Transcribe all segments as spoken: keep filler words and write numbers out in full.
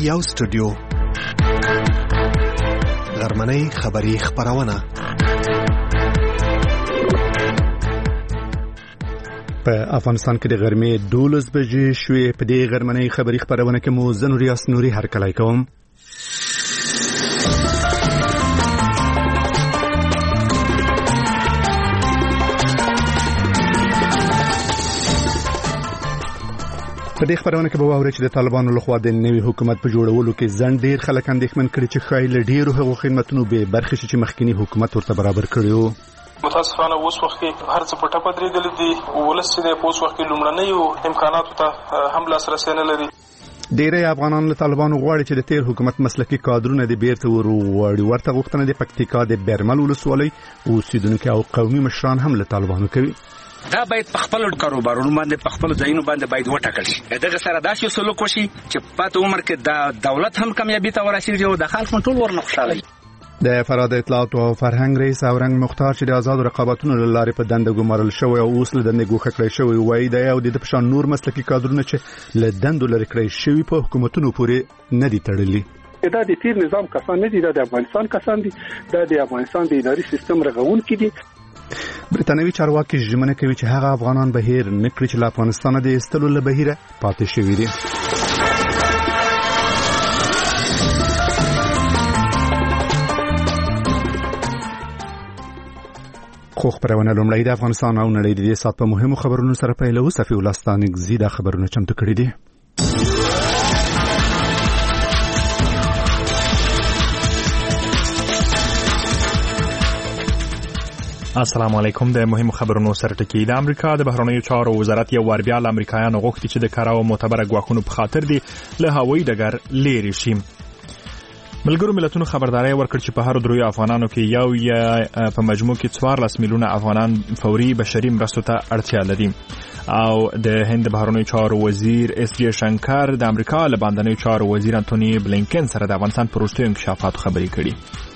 یو سټوډیو غرمنۍ خبری خبرونه په افغانستان کې د غرمې دولس بجې شوې. په دې غرمنۍ خبری خبرونه کې مو زه نوریاس نوري هرکلی کوم. په دې خبرونه کې به واورئ چې د طالبانو لخوا د نوي حکومت په جوړولو کې ځنډ ډیر خلک اندېښمن کړي چې ښایي له ډیرو هغو خدمتونو به برخې شي چې مخکینی حکومت ورته برابر کړي وو. متاسفانه اوس وخت کې هر څه په ټپه درېدلي دي. ولس چې دی په اوس وخت کې لومړنیو امکاناتو ته هم لاسرسی نه لري. ډیری افغانان له طالبانو غواړي چې د تیر حکومت مسلکي کادرونه د بیرته وروړي. ورته غوښتنه د پکتیکا د برمل ولسوالۍ اوسیدونکو او قومي مشران هم له طالبانو کوي. دا باید په خپل کاروبارونو باندې په خپل ځایونو باندې باید وټاکل شي. دغه سره داسې سلوک وشي چې پات عمر کې د دولت هم کامیابی ته ورسیږي او د خلکو ټول ورنه خوشاله وي. د فراد اطلاعات او فرهنګ رئیس اورنګ مختار چې د آزاد رقابتونو لاره په دنده ګمارل شوی او اوس له دنده ګوښه کړی شوی وایي د یو د پشان نور مسلکي کادرونه چې له دندو لري کړی شوی په حکومتونو پورې نه دي تړلي. دا د تیر نظام کسان نه دي، دا د افغانستان کسان دي، دا د افغانستان د اداري سیستم رغون کې دي. برتانوي چارواکي ژمنه کوي چې هغه افغانان بهیر نکړي چې له افغانستان د ایستلو له بهیره پاتې شوي دي. خو خبرونه لومړی د افغانستان او نړۍ د دې سات په مهمو خبرونو سره پیلو. صفي ولستانګ زیاده خبرونه چمتو کړي دي. السلام علیکم. د مهمو خبرونو سره ټکی. د امریکا د بهرنیو چارو وزارت یو ور بیا له امریکایانو غوښتي چې د کاراو معتبره ګواښونو په خاطر دي له هوایي ډګر لرې شي. ملګرو ملتونو خبرداري ورکړ چې په هر دروي افغانانو کې یو یا په مجموع کې څوارلس میلیونه افغانان فوري بشري مرستو ته اړتیا لري. او د هند بهرنیو چارو وزیر اس جی شنکر د امریکا له باندنیو چارو وزیر انټونی بلینکن سره د افغانستان پر وروستیو انکشافاتو خبرې کړي.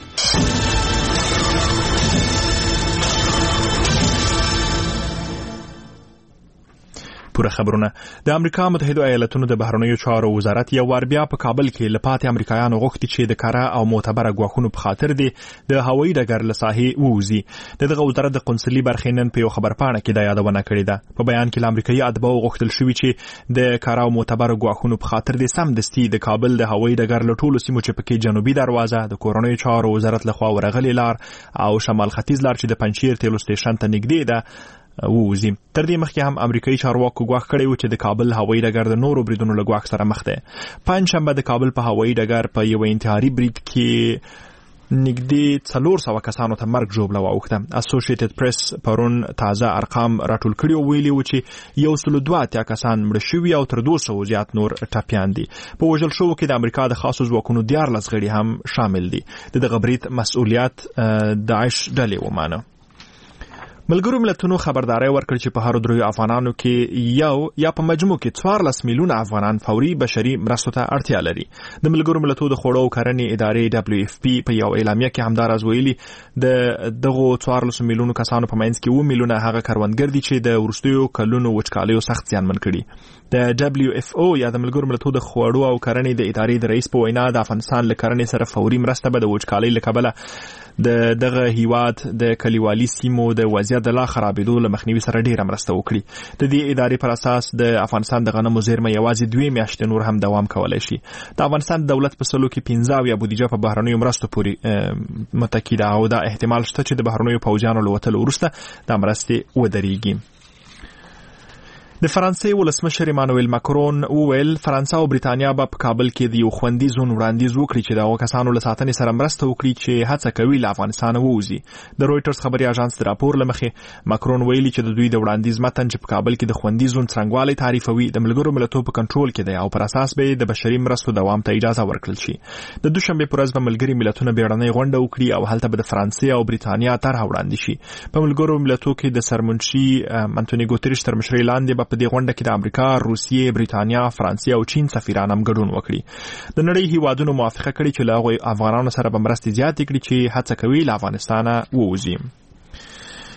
پوره خبرونه. د امریکا متحده ایالاتونو د بهرنیو چارو وزارت یو ور بیا په کابل کې لپاره امریکایانو غوښتي چې د کارا او معتبره ګواښونو په خاطر دي د هوایي ډګر له ساحې ووزي. دغه وزارت د قونسلي برخینن په یو خبرپاڼه کې د یادونه کړې ده. په بیان کې امریکایي ادباو غوښتل شوی چې د کارا او معتبره ګواښونو په خاطر دي سم دستي د کابل د هوایي ډګر له ټولو سیمو چې پکې جنوبي دروازه د کورنیو چارو وزارت لخوا ورغلي لار او شمال ختیځ لار چې د پنځیر تیلو سټیشن ته نږدې ده ووزي. تر دې مخکې هم امریکایي چارواکو ګواښ کړی و چې د کابل هوایي ډګر د نورو بریدونو له ګواښ سره مخ دی. پنځشنبه د کابل په هوایي ډګر په یو انتحاري برید کې نږدې څلور سوه کسانو ته مرګ ژوبله واوښته. اسوسییټډ پریس پرون تازه ارقام راټول کړي او ویلي و چې یو سل دوه اتیا کسان مړه شوي او تر دوه سوه زیات نور ټپیان دي. په وژل شوو کې د امریکا د خاصو ځواکونو دیارلس غړي هم شامل دي. د دغه برید مسؤلیت داعش ډلې ومانه. ملګرو ملتونو خبرداري ورکړ چې په هر دروي افغانانو کې یو یا په مجموع کې څوارلس میلیونه افغانان فوري بشري مرستو ته اړتیا لري. د ملګرو ملتونو د خوړو او کرنې ادارې دبليو اف پی په یو اعلامیه کې همدارز ویلي د دغه څوارلس میلیونو کسانو په منځ کې اووه میلیونه هغه کروندګر دي چې د ورستیو کلونو وچکالیو سخت زیانمن کړي. د دبليو اف او یا د ملګرو ملتونو د خوړو او کرنې د ادارې د رئیس په وینا د افغانستان له کرنې سره فوري مرسته به د وچکالۍ له کبله د دغه هیواد د کلیوالي سیمو د وضعیت د لا خرابېدو له مخنیوي سره ډیره مرسته وکړي. د دې ادارې پر اساس د افغانستان د غنمو زیرمه یوازې دوه میاشتې نور هم دوام کولای شي. د افغانستان دولت په سلو کې پنځه اویا بودیجه په بهرنیو مرستو پورې متکی ده او دا احتمال شته چې د بهرنیو پوځیانو له وتلو وروسته دا مرستې ودرېږي. د فرانسې ولسمشر ایمانوئل ماکرون وویل فرانسه او بریتانیا به په کابل کې د یو خوندي زون وړاندیز وکړي چې د هغو کسانو له ساتنې سره مرسته وکړي چې هڅه کوي له افغانستانه ووځي. د رویټرز خبري اژانس د راپور له مخې ماکرون ویلي چې د دوی د وړاندیز متن چې په کابل کې د خوندي زون څرنګوالی تعریفوي د ملګرو ملتونو په کنټرول کې دی او پر اساس به د بشري مرستو دوام ته اجازه ورکړل شي. د دوشنبه پر ورځ به ملګري ملتونه بیړنۍ غونډه وکړي او هلته به د فرانسې او بریتانیا طرح وړاندې شي. په ملګرو ملتونو کې د سرمنشي انټونی ګوتریش تر مشرۍ لاندې به په دې غونډه کې د امریکا، روسیې، بریتانیا، فرانسې او چین سفیران هم ګډون وکړي. د نړۍ هیوادونو موافقه کړې چې له هغو افغانانو سره به مرستې زیاتې کړي چې هڅه کوي له افغانستانه ووځي.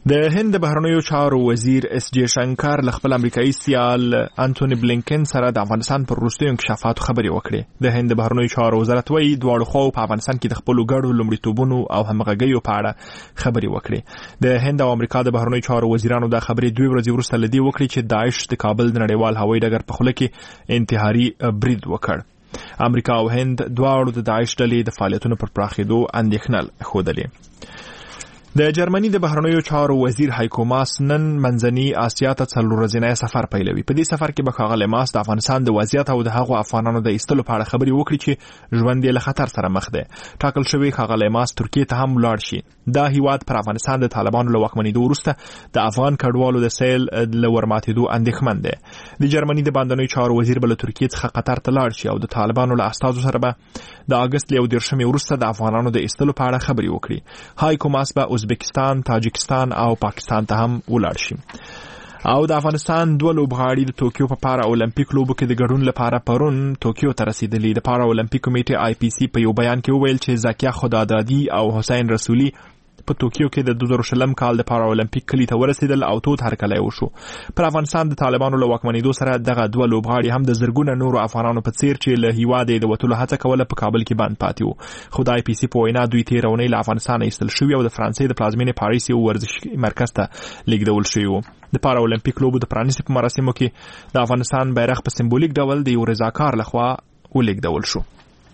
د هند د بهرنیو چارو وزیر اس جے شنکر له خپل امریکایي سیال انټونی بلینکن سره د افغانستان پر وروستیو انکشافاتو خبرې وکړې. د هند د بهرنیو چارو وزارت وایي دواړو خواو په افغانستان کې د خپلو ګډو لومړیتوبونو او همغږیو په اړه خبرې وکړې. د هند او امریکا د بهرنیو چارو وزیرانو دا خبرې دوه ورځې وروسته له دې وکړې چې داعش د کابل د نړیوال هوایي ډګر په خوله کې انتحاري برید وکړ. امریکا او هند دواړو د داعش ډلې د فعالیتونو پر پراخېدو اندېښنه ښودلې. د جرمني د بهرنیو چارو وزیر هایکو ماس نن منځني اسیا ته څلور ورځنی سفر پیلوي. په دې سفر کې به ښاغلی ماس د افغانستان د وضعیت او د هغو افغانانو د ایستلو په اړه خبرې وکړي چې ژوند یې له خطر سره مخ دی. ټاکل شوی ښاغلی ماس ترکیې ته هم ولاړ شي. دا هیواد پر افغانستان د طالبانو له واکمنېدو وروسته د افغان کډوالو د سیل له ورماتېدو اندېښمن دی. د جرمني د بهرنیو چارو وزیر به له ترکیې څخه قطر ته لاړ شي او د طالبانو له استازو سره به د اګست له یو دېرشمې وروسته د افغانانو د ایستلو په اړه خبرې وکړي. هایکو ماس به ازبکستان، تاجکستان او پاکستان ته هم ولاړ شي. او د افغانستان دوه لوبغاړي د توکیو په پارا اولمپیک لوبو کې د ګډون لپاره پرون توکیو ته رسیدلي. د پارا اولمپیک کمیټې آی پی سی په یو بیان کې وویل چې زاکیا خدادادي او حسین رسولي په توکیو کې د دوه زره شلم کال د پارا اولمپیک کلي ته ورسېدل او تود هرکلی وشو. پر افغانستان د طالبانو له واکمنېدو سره دغه دوه لوبغاړي هم د زرګونه نورو افغانانو په څیر چې له هیواده یې د وتلو هڅه کوله په کابل کې بند پاتې وو. خو د آی پی سی په وینا دوی تېره اونۍ له افغانستانه ایستل شوي او د فرانسې د پلازمینې پاریس یو ورزشي مرکز ته لیږدول شوي وو. د پارا اولمپیک لوبو د پرانیستې په مراسمو کې د افغانستان بیرغ په سمبولیک ډول د یو رضاکار لخوا ولیږدول شو.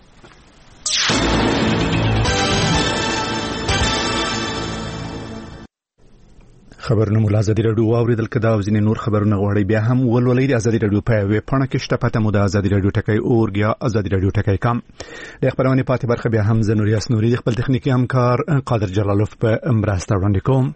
خبرونه مو ازادي رادیو واوریدل. کدا او ځینې نور خبرونه غواړي بیا هم ولولئ. د ازادي رادیو په ویب پاڼه کې شته پته مو د ازادي رادیو ټکی اورګ یا ازادي رادیو ټکی کام. د خبرونه پاتې برخه بیا هم زنوریاس نوري د خپل تخنیکی همکار قادر جلالوف په مرسته وړاندې کوم.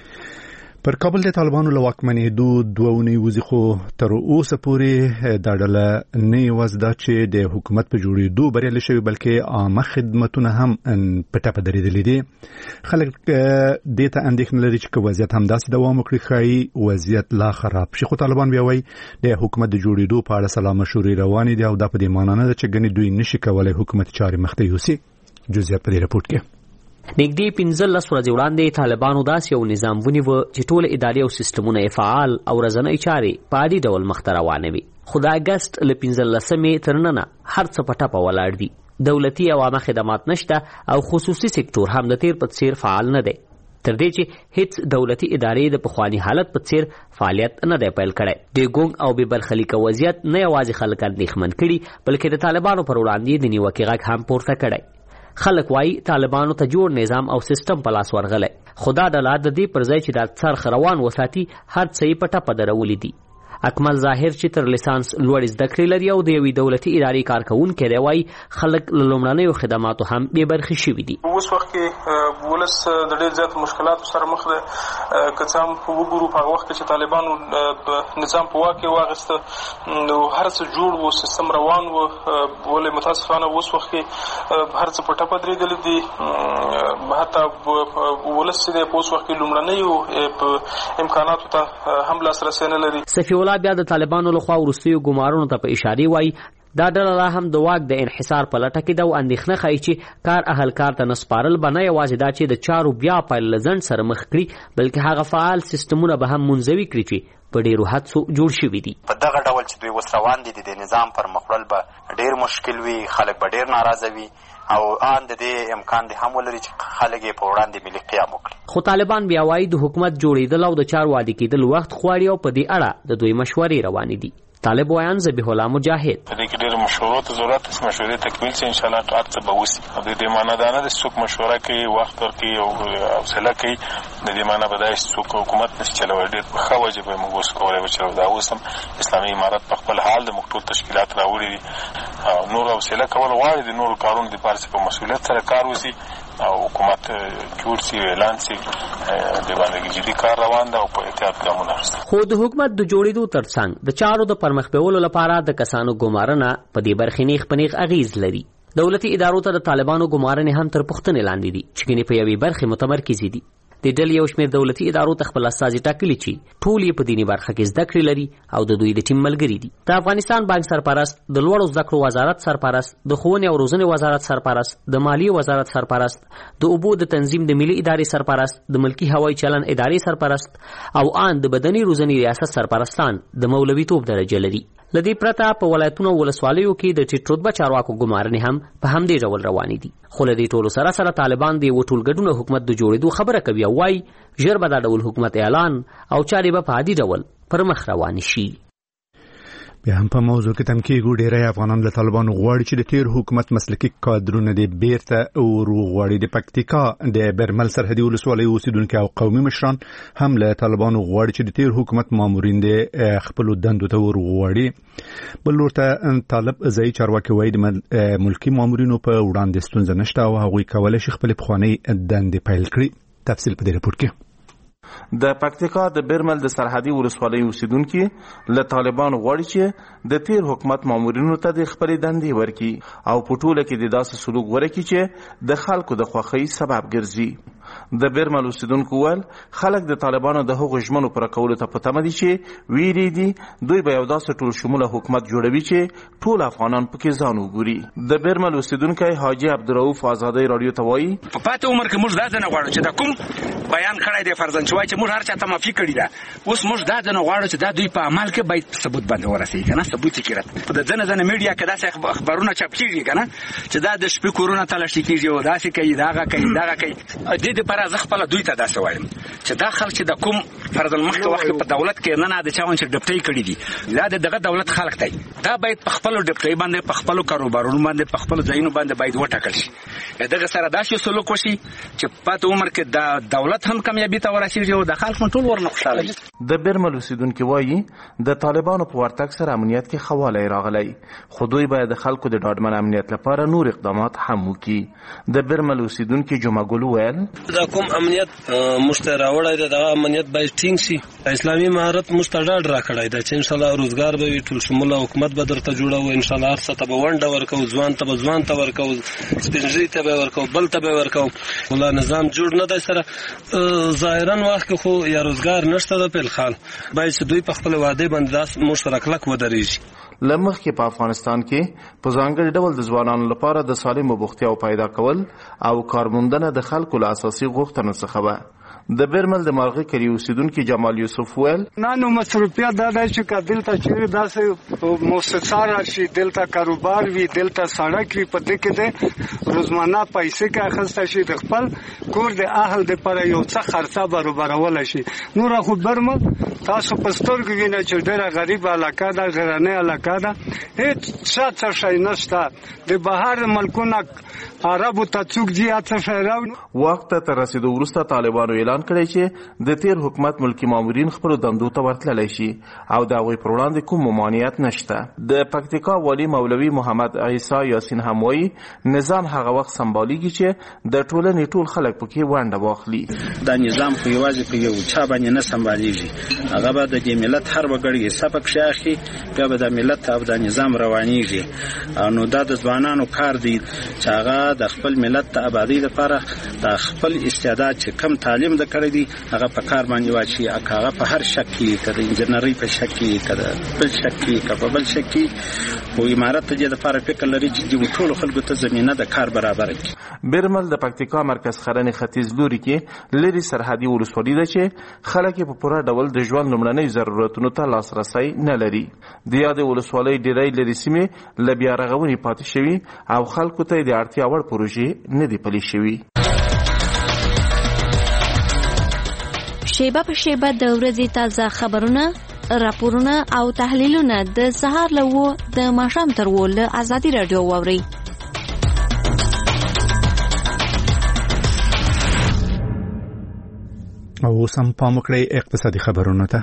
پر کابل د طالبانو له واکمنېدو دوه اونۍ وځي خو تر اوسه پورې دا ډله نه یوازې دا چې د حکومت په جوړېدو بریالي شوي بلکې عامه خدمتونه هم په ټپه درېدلي دي. خلک دې ته اندېښنه لري چې که وضعیت همداسې دوام وکړي ښایي وضعیت لا خراب شي. خو طالبان بیا وایي د حکومت د جوړېدو په اړه سلا مشورې روانې دي او دا په دې معنا نه ده چې ګنې دوی نشي کولی حکومت چارې مخته یوسي. جزئیات په دې راپورټ کې. نږدې پنځلس ورځې وړاندې طالبانو داسې یو نظام ونیوه چې ټول اداري او سیستمونه یې فعال او ورځنۍ چارې په عادي ډول مخته روانوي. خو د اګست له پنځلسمې تر ننه هر څه په ټپه ولاړ دي. دولتي او عامه خدمات نشته او خصوصي سکتور هم د تیر په څیر فعال نه دی. تر دې چې هیڅ دولتي ادارې د پخواني حالت په څیر فعالیت نه دی پیل کړی. د ګونګ او بې برخلیکه وضعیت نه یوازې خلک اندېښمن کړي بلکې د طالبانو پر وړاندې د نیوکې غږ هم پورته کړی. خلک وایي طالبانو ته جوړ نظام او سیستم په لاس ورغلی. خو دا ډله د دې پر ځای چې دا څرخ روان وساتي هر څه یې په ټپه درولي دي. اکمل ظاهر چې تر لیسانس لوړې زده کړې لري او د یوې دولتي ادارې کارکوونکی دی وایي خلک له لومړنیو خدماتو هم بې برخې شوي دي. اوس وخت کې ولس د ډېر زیاتو مشکلاتو سره مخ دی. که څه هم وګورو په هغه وخت کې چې طالبانو نظام په واک کې واخیسته نو هر څه جوړ و، سیستم روان و، ولې متاسفانه اوس وخت کې هر څه په ټپه درېدلي دي. حتی ولس چې دی په اوس وخت کې لومړنیو امکاناتو ته هم لاسرسی نه لري. صفي الله بیا د طالبانو لخوا وروستیو ګمارونو ته په اشارې وایي دا ډله لا هم د واک د انحصار په لټه کې ده او اندېښنه ښایي چې کار اهل کار ته نه سپارل به نه یوازې دا چې د چارو بیا پیل له ځنډ سره مخ کړي بلکې هغه فعال سیستمونه به هم منزوي کړي چې په ډېرو هڅو جوړ شوي دي. په دغه ډول چې دوی اوس روان دي د نظام پر مخ وړل به ډېر مشکل وي، خلک به ډېر ناراضه وي او ان د دې امکان دی هم ولري چې خلک یې په وړاندې ملي قیام وکړي. خو طالبان بیا وایي د حکومت جوړېدل او د چارو عادي کېدل وخت غواړي او په دې اړه د دوی مشورې روانې دي. طالب وایان ذبیح الله مجاهد په دې کې ډېر مشورو ته ضرورت ده. مشورې تکمیل شي ان شاء الله هر څه به وشي. د دې معنا دا نه ده چې څوک مشوره کوي وخت ورکوي او حوصله کوي. د دې معنا به دا چې څوک حکومت نشي چلولی. ډېر په ښه وجه به موږ اوس کولی وچلو. دا اوس هم اسلامي امارت په خپل حال د موږ ټول تشکیلات راوړي دي. نور حوصله کول غواړي د نورو کارونو دپاره چې په مسؤلیت سره کار وشي او حکومت جوړ شي اعلان شي. د باندې جدي کار روان ده او په احتیاط ګامونه اخیستل. خو د حکومت د جوړېدو ترڅنګ د چارو د پرمخ بیولو لپاره د کسانو ګمارنه په دې برخې نیغ په نیغ اغیز لري. دولتي ادارو ته د طالبانو ګمارنې هم تر پوښتنې لاندې دي چې ګنې په یوې برخې متمرکزې دي. د ډلې یو شمېر دولتي ادارو ته خپل استازي ټاکلي چې ټول یې په دیني برخه کې زده کړې لري او د دوی د ټیم ملګري دي. د افغانستان بانک سرپرست، د لوړو زده کړو وزارت سرپرست، د ښوونې او روزنې وزارت سرپرست، د مالیې وزارت سرپرست، د اوبو د تنظیم د ملي ادارې سرپرست، د ملکی هوایي چلن ادارې سرپرست او آن د بدني روزنې ریاست سرپرستان د مولویتوب درجه لري. لدی پرته په ولایتونو او ولسوالیو کې د ټیټ رتبه چارواکو ګمارنې هم په همدې ډول روانې دي. خو لدی ټولو سره سره طالبان د یو ټولګډونه حکومت د جوړېدو خبره کوي او وايي ژر به دا ډول حکومت اعلان او چارې به په عادي ډول پر مخ روان شي. بیا هم په موضوع کې تم کېږو ډېری افغانان له طالبانو غواړي چې د تیر حکومت مسلکي کادرونه د بیرته وروغواړي. د پکتیکا د برمل سرحدي ولسوالۍ اوسیدونکي او قومي مشران هم له طالبانو غواړي چې د تیر حکومت مامورین د خپلو دندو ته وروغواړي. بل لور ته طالب ځایي چارواکي وایي د ملکي مامورینو په وړاندې ستونزه نشته او هغوی کولی شي خپلې پخوانۍ دندې پیل کړي. تفصیل په دې رپورټ کې. د پکتیکا د برمل د سرحدي ولسوالۍ اوسیدونکي له طالبانو غواړي چې د تیر حکومت مامورینو ته د خپلې دندې ورکړي او په ټوله کې د داسې سلوک ورکړي چې د خلکو د خوښۍ سبب ګرځي. د برمل اوسیدونکو ویل خلک د طالبانو د هغو ژمنو پوره کولو ته په تمه دي چې ویرې دي دوی به یو داسې ټول شموله حکومت جوړوي چې ټول افغانان پکې ځان وګوري. د برمل اوسیدونکی حاجي عبدالرؤف آزادۍ راډیو ته وایي په پاتې عمر کې موږ دا ځنه غواړو چې د کوم بیان کړی دی فرضاً چې وایي چې موږ هر چا ته معافي کړې ده، اوس موږ دا ځنه غواړو چې دا دوی په عمل کې باید ثبوت باندې ورسېږي که نه ثبوت یې کړي. د ځنه ځنه میډیا کې داسې خبرونه چاپ کېږي که نه چې دا د شپې کورونه تلاشي کېږي او داسې کوي دغه کوي دغه کوي. دې دپاره زه خپله دوی ته داسې وایم چې دا خلک چې د کوم فرضاً مخکې وخت په دولت کې نه نه د چا ونه چې ډپټۍ کړي دي دا د دغه دولت خلک دی، دا باید په خپلو ډپټۍ باندې په خپلو کاروبارونو باندې په خپلو ځایونو باندې باید وټاکل شي. دغه سره داسې سلوک وشي چې پاتې عمر کې د دولت هم کامیابي ته ورسېږي او د خلک هم ټول ورنه خوشحاله وي. د برمل اوسیدونکي وایي د طالبانو په ورتګ سره امنیت کې ښه والی راغلی، خو دوی باید د خلکو د ډاډمن امنیت لپاره نور اقدامات هم وکړي. د برمل اوسیدونکي جمعه ګل ویل دا کوم امنیت موږ ته راوړی دی دغه امنیت باید ټینګ شي. اسلامي مهارت موږ ته ډاډ راکړی دی چې انشاءالله روزګار به وي، ټول شموله حکومت به درته جوړوو، انشاءالله هر څه ته به ونډه ورکوو، ځوان ته به ځوان ته ورکوو، سپینږیري ته به ورکوو، بل ته به ورکوو. والله نظام جوړ نه دی سره ظاهرا وخت کې خو یا روزګار نشته ده په الحال باید چې دوی په خپل وعده باندې داس موږ سره کلک ودرېږي. لمخ کې په افغانستان کې په ځانګړي ډول د ځوانانو لپاره د سالمو بوختیاو پیدا کول او کارموندنه د خلکو له اساسي غوښتنو څخه وه. د برمل د مارغه کلی اوسیدونکي جمال یوسف ویل نه نو مصروفیت دا دی چې که دلته چیرې داسې مؤسسه راشي، دلته کاروبار وي، دلته سړک وي، په دې کې د روزمانه پیسې کې اخیسته شي، د خپل کور د اهل دپاره یو څه خرڅه برابرولی شي. نوره خو برمل تاسو په سترګو وینئ چې ډېره غریب علاقه ده، غرنۍ علاقه ده، هېڅ څه څه شی نشته. د بهر ملکونه عربو ته څوک ځي څه شی راوړي. وخت ته تر رسېدو وروسته طالبانو اعلان کړی چې د تیر حکومت ملکی مامورین خپلو دندو ته ورتللی شي او د هغوی پر وړاندې کوم ممانعت نشته. د پکتیکا والي مولوي محمد عیسی یاسین هم وایي نظام هغه وخت سمبالیږي چې د ټولنې ټول خلک پکې ونډه واخلي. دا نظام خو یوازې په یو چا باندې نه سمبالیږي، هغه به د دې ملت هر وګړي حصه پکښې اخلي، بیا به د ملت او د نظام روانیږي. نو دا د ځوانانو کار دی چې هغه د خپل ملت د آبادۍ لپاره د خپل استعداد چې کم تعلیم د کړی دی هغه په کار باندې واچي، هغه په هر شک کې که د انجنیرۍ په شک کې که د بل شک کې که په بل شک کې خو امارت ته دې دپاره فکر لري چې دې ټولو خلکو ته زمینه د کار برابره کړي. برمل د پکتیکا مرکز خرنې ختیځ لوري کې لرې سرحدي ولسوالي ده چې خلک په پوره ډول د ژوند لومړنۍ ضرورتونو ته لاسرسی نه لري. د یادې ولسوالۍ ډېری لرې سیمې له بیا رغونې پاتې شوي او خلکو ته د اړتیا وړ پروژې نه دي پلي شوي. شیبه په شیبه د ورځې تازه خبرونه، راپورونه او تحلیلونه د سهار له وو د ماښام تر وو له ازادي راډیو واورئ. او اوس هم پام وکړئ اقتصادي خبرونو ته.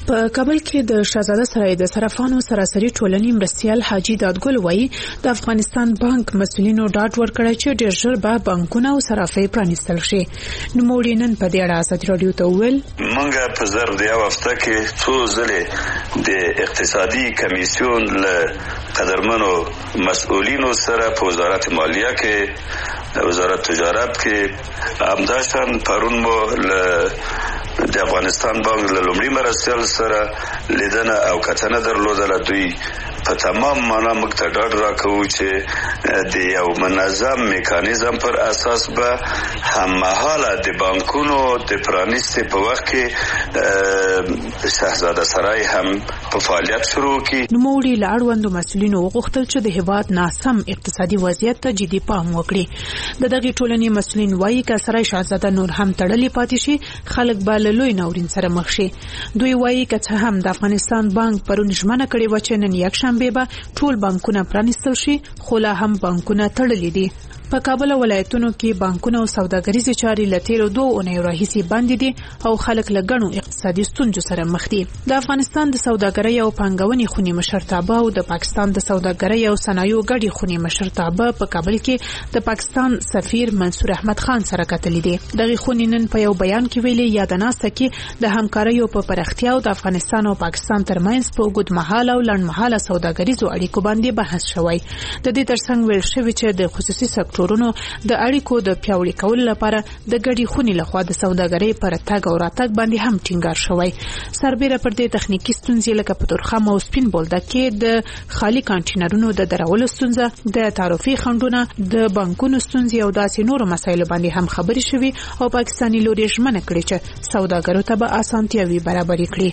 په کابل کې د شاهزاده سرای د صرافانو سراسري ټولنې مرستیال حاجی دادګل وایي د افغانستان بانک مسؤلینو ډاډ ورکړی چې ډېر ژر به بانکونه او صرافۍ پرانیستل شي. نوموړي نن په دې اړه ازادي راډیو ته وویل موږ په ظرف د یو هفته کې څو ځلې د اقتصادي کمیسیون له قدرمنو مسؤلینو سره په وزارت مالیه کې وزارت تجارت کې همداشان پرون مو له د افغانستان بانک له لومړي مرستیال سره لیدنه او کتنه درلودله. دوی په تمام معنا موږ ته ډاډ راکوي چې د یو منظم میکانیزم پر اساس به هممهاله د بانکونو د پرانیستې په وخت کې شاهزاده سرای هم په فعالیت شروع کړي. نوموړي له اړوندو مسؤلینو وغوښتل چې د هېواد ناسم اقتصادي وضعیت ته جدي پام وکړي. د دغې ټولنې مسؤلین وایي که سرای شاهزاده نور هم تړلې پاتې شي خلک به له لوی ناورین سره مخ شي. دوی وایي که څه هم د افغانستان بانک پرون ژمنه کړې وه چې نن یکشنبې به ټول بانکونه پرانیستل شي خو لا هم بانکونه تړلي دي. په کابل ولایتونو کې بانکونه او سوداګریزې چارې له تیرو دوه اونیو راهیسې بند دي او خلک له ګڼو اقتصادي ستونزو سره مخ دي. د افغانستان د سوداګرۍ او پانګونې خونې مشرتابه او د پاکستان د سوداګرۍ او صنایعو ګډې خونې مشرتابه په کابل کې د پاکستان سفیر منصور احمد خان سره کتلي دي. دغه خونې نن په یو بیان کې ویلي یا د ناسته کې د همکاریو په پراختیا او د افغانستان او پاکستان ترمنځ په اوږدمهاله او لنډمهاله سوداګریزو اړیکو باندې بحث شوی. د دې ترڅنګ ویل شوی چې د خصوصي سکتورونو د اړیکو د پیاوړي کولو لپاره د ګډې خونې لخوا د سوداګرۍ پر تګ او راتګ باندې هم ټینګار شوی. سربېره پر دې تخنیکی ستونزې لکه په تورخم او سپین بولدک کې د خالي کانټینرونو د درولو ستونزه، د تعرفې خنډونه، د بانکونو ستونزې او داسې نورو مسایلو باندې هم خبرې شوي او پاکستاني لوري ژمنه کړې چې سوداګرو ته به اسانتیاوې برابرې کړي.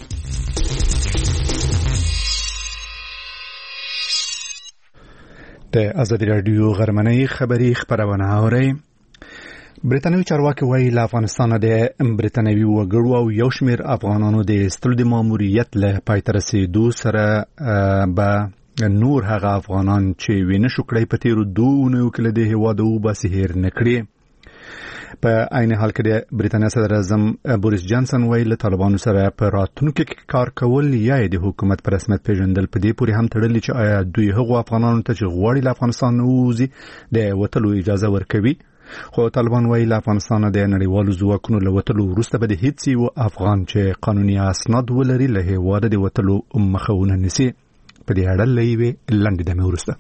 د ازادي راډیو غرمنۍ خبری خبرونه اوري. برېټانوي چارواکي وایي له افغانستانه د برېټانوي وګړو او یو شمېر افغانانو د ایستلو د ماموریت له پای ته رسېدو سره به نور هغه افغانان چې وینه شو کړی په تیرو دوه اونیو کې له دې هېواده وباسي هېر نه کړي. په عین حال کې د برېټانیا صدر اعظم بوریس جانسن وایي له طالبانو سره په راتلونکي کې کار کول یا د حکومت په رسمیت پیژندل په دې پورې هم تړلي چې آیا دوی هغو افغانانو ته چې غواړي له افغانستان ووځي د وتلو اجازه ورکوي. خو طالبان وایي له افغانستانه د نړیوالو ځواکونو له وتلو وروسته به د هیڅ یو افغان چې قانوني اسناد ولري له هېواده د وتلو مخه ونه نیسي. په دې اړه له یوې لنډې دمې وروسته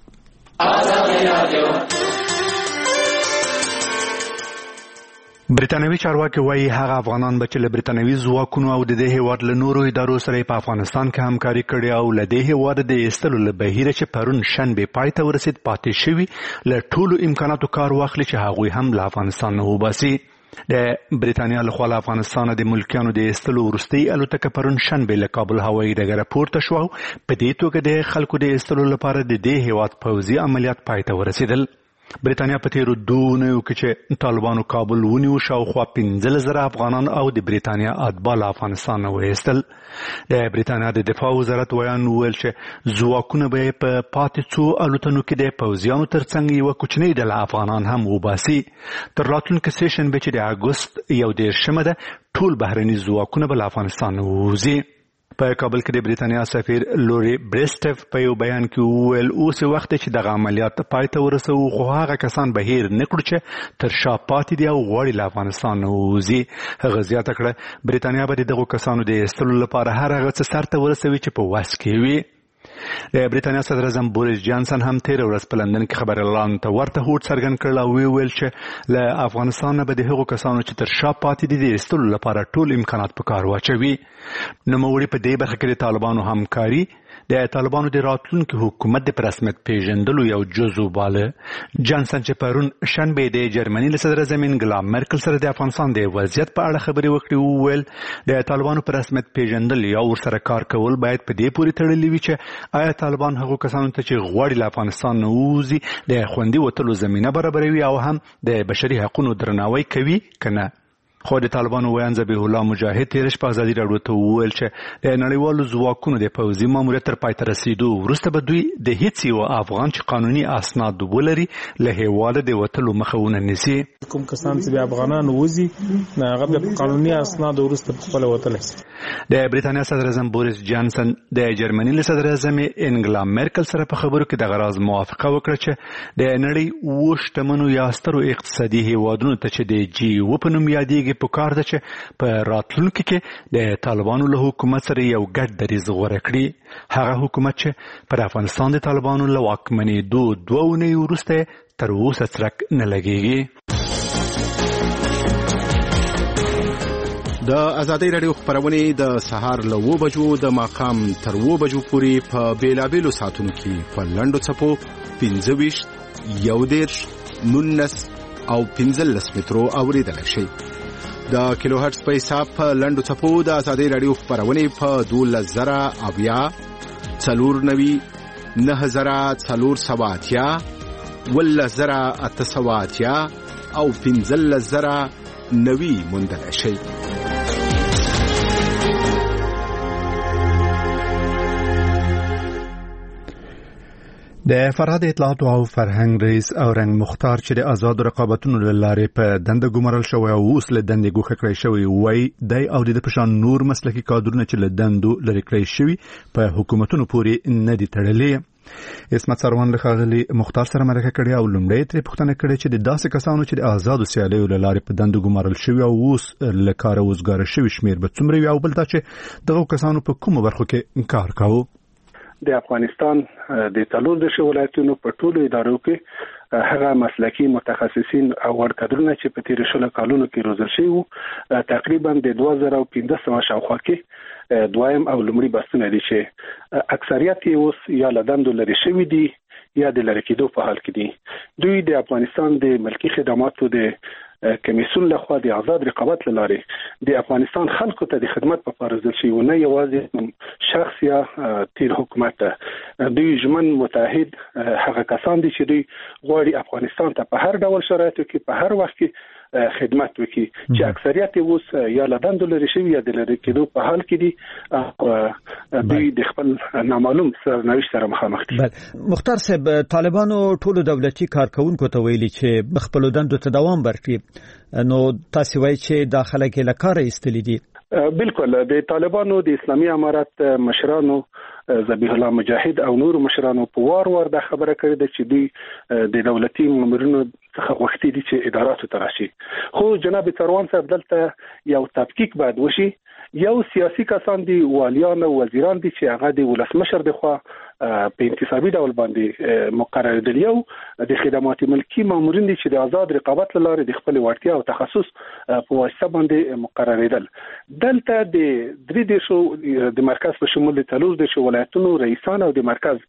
برېټانوي چارواکي وایي هغه افغانان به چې له برېټانوي ځواکونو او د دې هېواد له نورو ادارو سره په افغانستان کې همکاري کړې او له دې هېواده د ایستلو له بهیره چې پرون شنبې پای ته ورسېد پاتې شوي له ټولو امکاناتو کار واخلي چې هغوی هم له افغانستان نه وباسي. د برېټانیا لخوا له افغانستانه د ملکیانو د ایستلو وروستۍ الوتکه پرون شنبې له کابل هوایي ډګره پورته شوه او په دې توګه د خلکو د ایستلو لپاره د دې هېواد پوځي عملیات پای ته ورسېدل. برېټانیا په تیرو دوه اونیو کې چې طالبانو کابل ونیو شاوخوا پنځلس زره افغانان او د برېټانیا اتباع له افغانستان نه وایستل. د برېټانیا د دفاع وزارت ویان وویل چې ځواکونه به یې په پاتې څو الوتنو کې د پوځیانو ترڅنګ یوه کوچنۍ ډله افغانان هم وباسي. تر راتلونکي سه شنبې چې د اګوست یو دېرشمه ده ټول بهرني ځواکونه به له افغانستان نه ووځي. په کابل کې د برېټانیا سفیر لوري بریسټف په یو بیان کې وویل اوس وخت چې دغه عملیات پای ته ورسوو خو هغه کسان به هیر نه کړو چې تر شا پاتې دي او غواړي له افغانستان نه ووځي. هغه زیاته کړه برېټانیا به د دغو کسانو د ایستلو لپاره هر هغه څه سرته ورسوي چې په وس کې وي. د برېټانیا صدر اعظم بوریس جانسن هم تېره ورځ په لندن کې خبريالانو ته ورته هوډ څرګند کړل او ویل چې له افغانستانه به د هغو کسانو چې تر شا پاتې دي د ایستلو لپاره ټول امکانات په کار واچوي. نوموړي په دې برخه کې د طالبانو همکاري د طالبانو د راتلونکي حکومت د رسمیت پیژندلو یو جزو باله. جانسن چې پرون شنبې د جرمني له صدر اعظم انګلا مرکل سره د افغانستان د وضعیت په اړه خبرې وکړې وویل د طالبانو په رسمیت پیژندل یا ورسره کار کول باید په دې پورې تړلي وي چې آیا طالبان هغو کسانو ته چې غواړي له افغانستان نه ووځي د خوندي وتلو زمینه برابروي او هم د بشري حقوقو درناوی کوي که نه. خو د طالبانو ویان ذبیح الله مجاهد تیر شپه ازادي راډیو ته وویل چې د نړیوالو ځواکونو د پوځي ماموریت تر پای ته رسیدو وروسته به دوی د هیڅ یو افغان چې قانوني اسناد ولري له هیواده د وتلو مخه ونه نیسي. کوم کسان چې افغانان وځي هغه د قانوني اسناد وروسته خپل وتلی. د بریتانیا صدر اعظم بوریس جانسن د جرمني له صدر اعظم انګلا میرکل سره په خبرو کې د غراز موافقه وکړه چې د نړۍ اوه شتمنو یا سترو اقتصادي هیوادونو ته چې د جی اوه په نوم یادېږي په کار ده چې په راتلونکي کې د طالبانو له حکومت سره یو ګډ دریځ غوره کړي. هغه حکومت چې پر افغانستان د طالبانو له واکمنېدو دوه اونۍ وروسته تر اوسه څرک نه لګېږي. د ازادۍ راډیو خپرونې د سهار له اوه بجو د ماښام تر اوه بجو پورې په بیلابیلو ساعتونو کې په لنډو څپو پنځه ویشت یو دېرش نولس او پنځلس مترو اورېدلی شئ. د کیلو هرټز په حساب په لنډو څپو د ازادۍ راډیو خپرونې په دولس زره اویا څلور نوي نهه زره څلور سوه اتیا اوولس زره اته سوه اتیا او پنځلس زره نوي موندلی شئ. د فرهاد اطلاعات او فرهنګ رئیس اورنګ مختار چې د آزاد رقابتونو له لارې په دنده ګمارل شوی او اوس له دندې ګوښه کړی شوی وایي دی او د په شان نور مسلکي کادرونه چې له دندو لرې کړی شوي په حکومتونو پورې نه دي تړلي. اسمت سروان له ښاغلي مختار سره مرکه کړې او لومړی ترې پوښتنه کړې چې د داسې کسانو چې د آزادو سیالیو له لارې په دندو ګمارل شوي او اوس له کاره وزګاره شوي شمېر به څومره وي او بل دا چې دغو کسانو په کومو برخو کې کار کاوه. د افغانستان د څلور دېرشو ولایتونو په ټولو ادارو کې هغه مسلکي متخصصین او وړ کادرونه چې په تېرو شلو کالونو کې روزل شوي وو تقریبا د دوه زره او پنځه سوه شاوخوا کې دویم او لومړي بحثونه دي چې اکثریت یې اوس یا له دندو لرې شوي دي یا د لرې کېدو په حال کې دي. دوی د افغانستان د ملکي خدماتو د کمیسیون لخوا د آزاد رقابت لارې د افغانستان خلکو ته د خدمت په پارزل شي و نه یوازې شخص یا تیر حکومت ته. دوی ژمن متحد هغه کسان دي چې دوی غواړي افغانستان ته په هر ډول شرایطو کې په هر وخت کې خدمت وکړي چې اکثریت اوس یا له دندو لرې شوي یا د لرې کېدو په حال کې دي دوی د خپل نامعلوم سرنوشت سره مخامخ دي. مختار صاحب طالبانو ټولو دولتي کارکونکو ته ویلي چې خپل دندو ته دوام ورکړي نو تاسو وایي چې داخله کې له کاره ایستلي دي. بالکل د طالبانو د اسلامي امارت مشرانو ذبیح الله مجاهد او نور مشرانو په وار وار دا خبره کړې ده چې دوی د دولتي مامورینو څخه غوښتي دي چې اداراتو ته راشي. خو جناب سروان صاحب دلته یو تفکیک باید وشي. یو سیاسي کسان دي والیان او وزیران دي چې هغه د ولسمشر د خوا په انتصابي ډول باندې مقرر دي. یو د خدمات ملکی مامورین دي چې د آزاد رقابت لاره د خپل وړتیا او تخصص په واسطه باندې مقرریدل. دلته د درې دیشو د مرکز په شمول د څلور دیشو ولایتونو رئیسان او د مرکز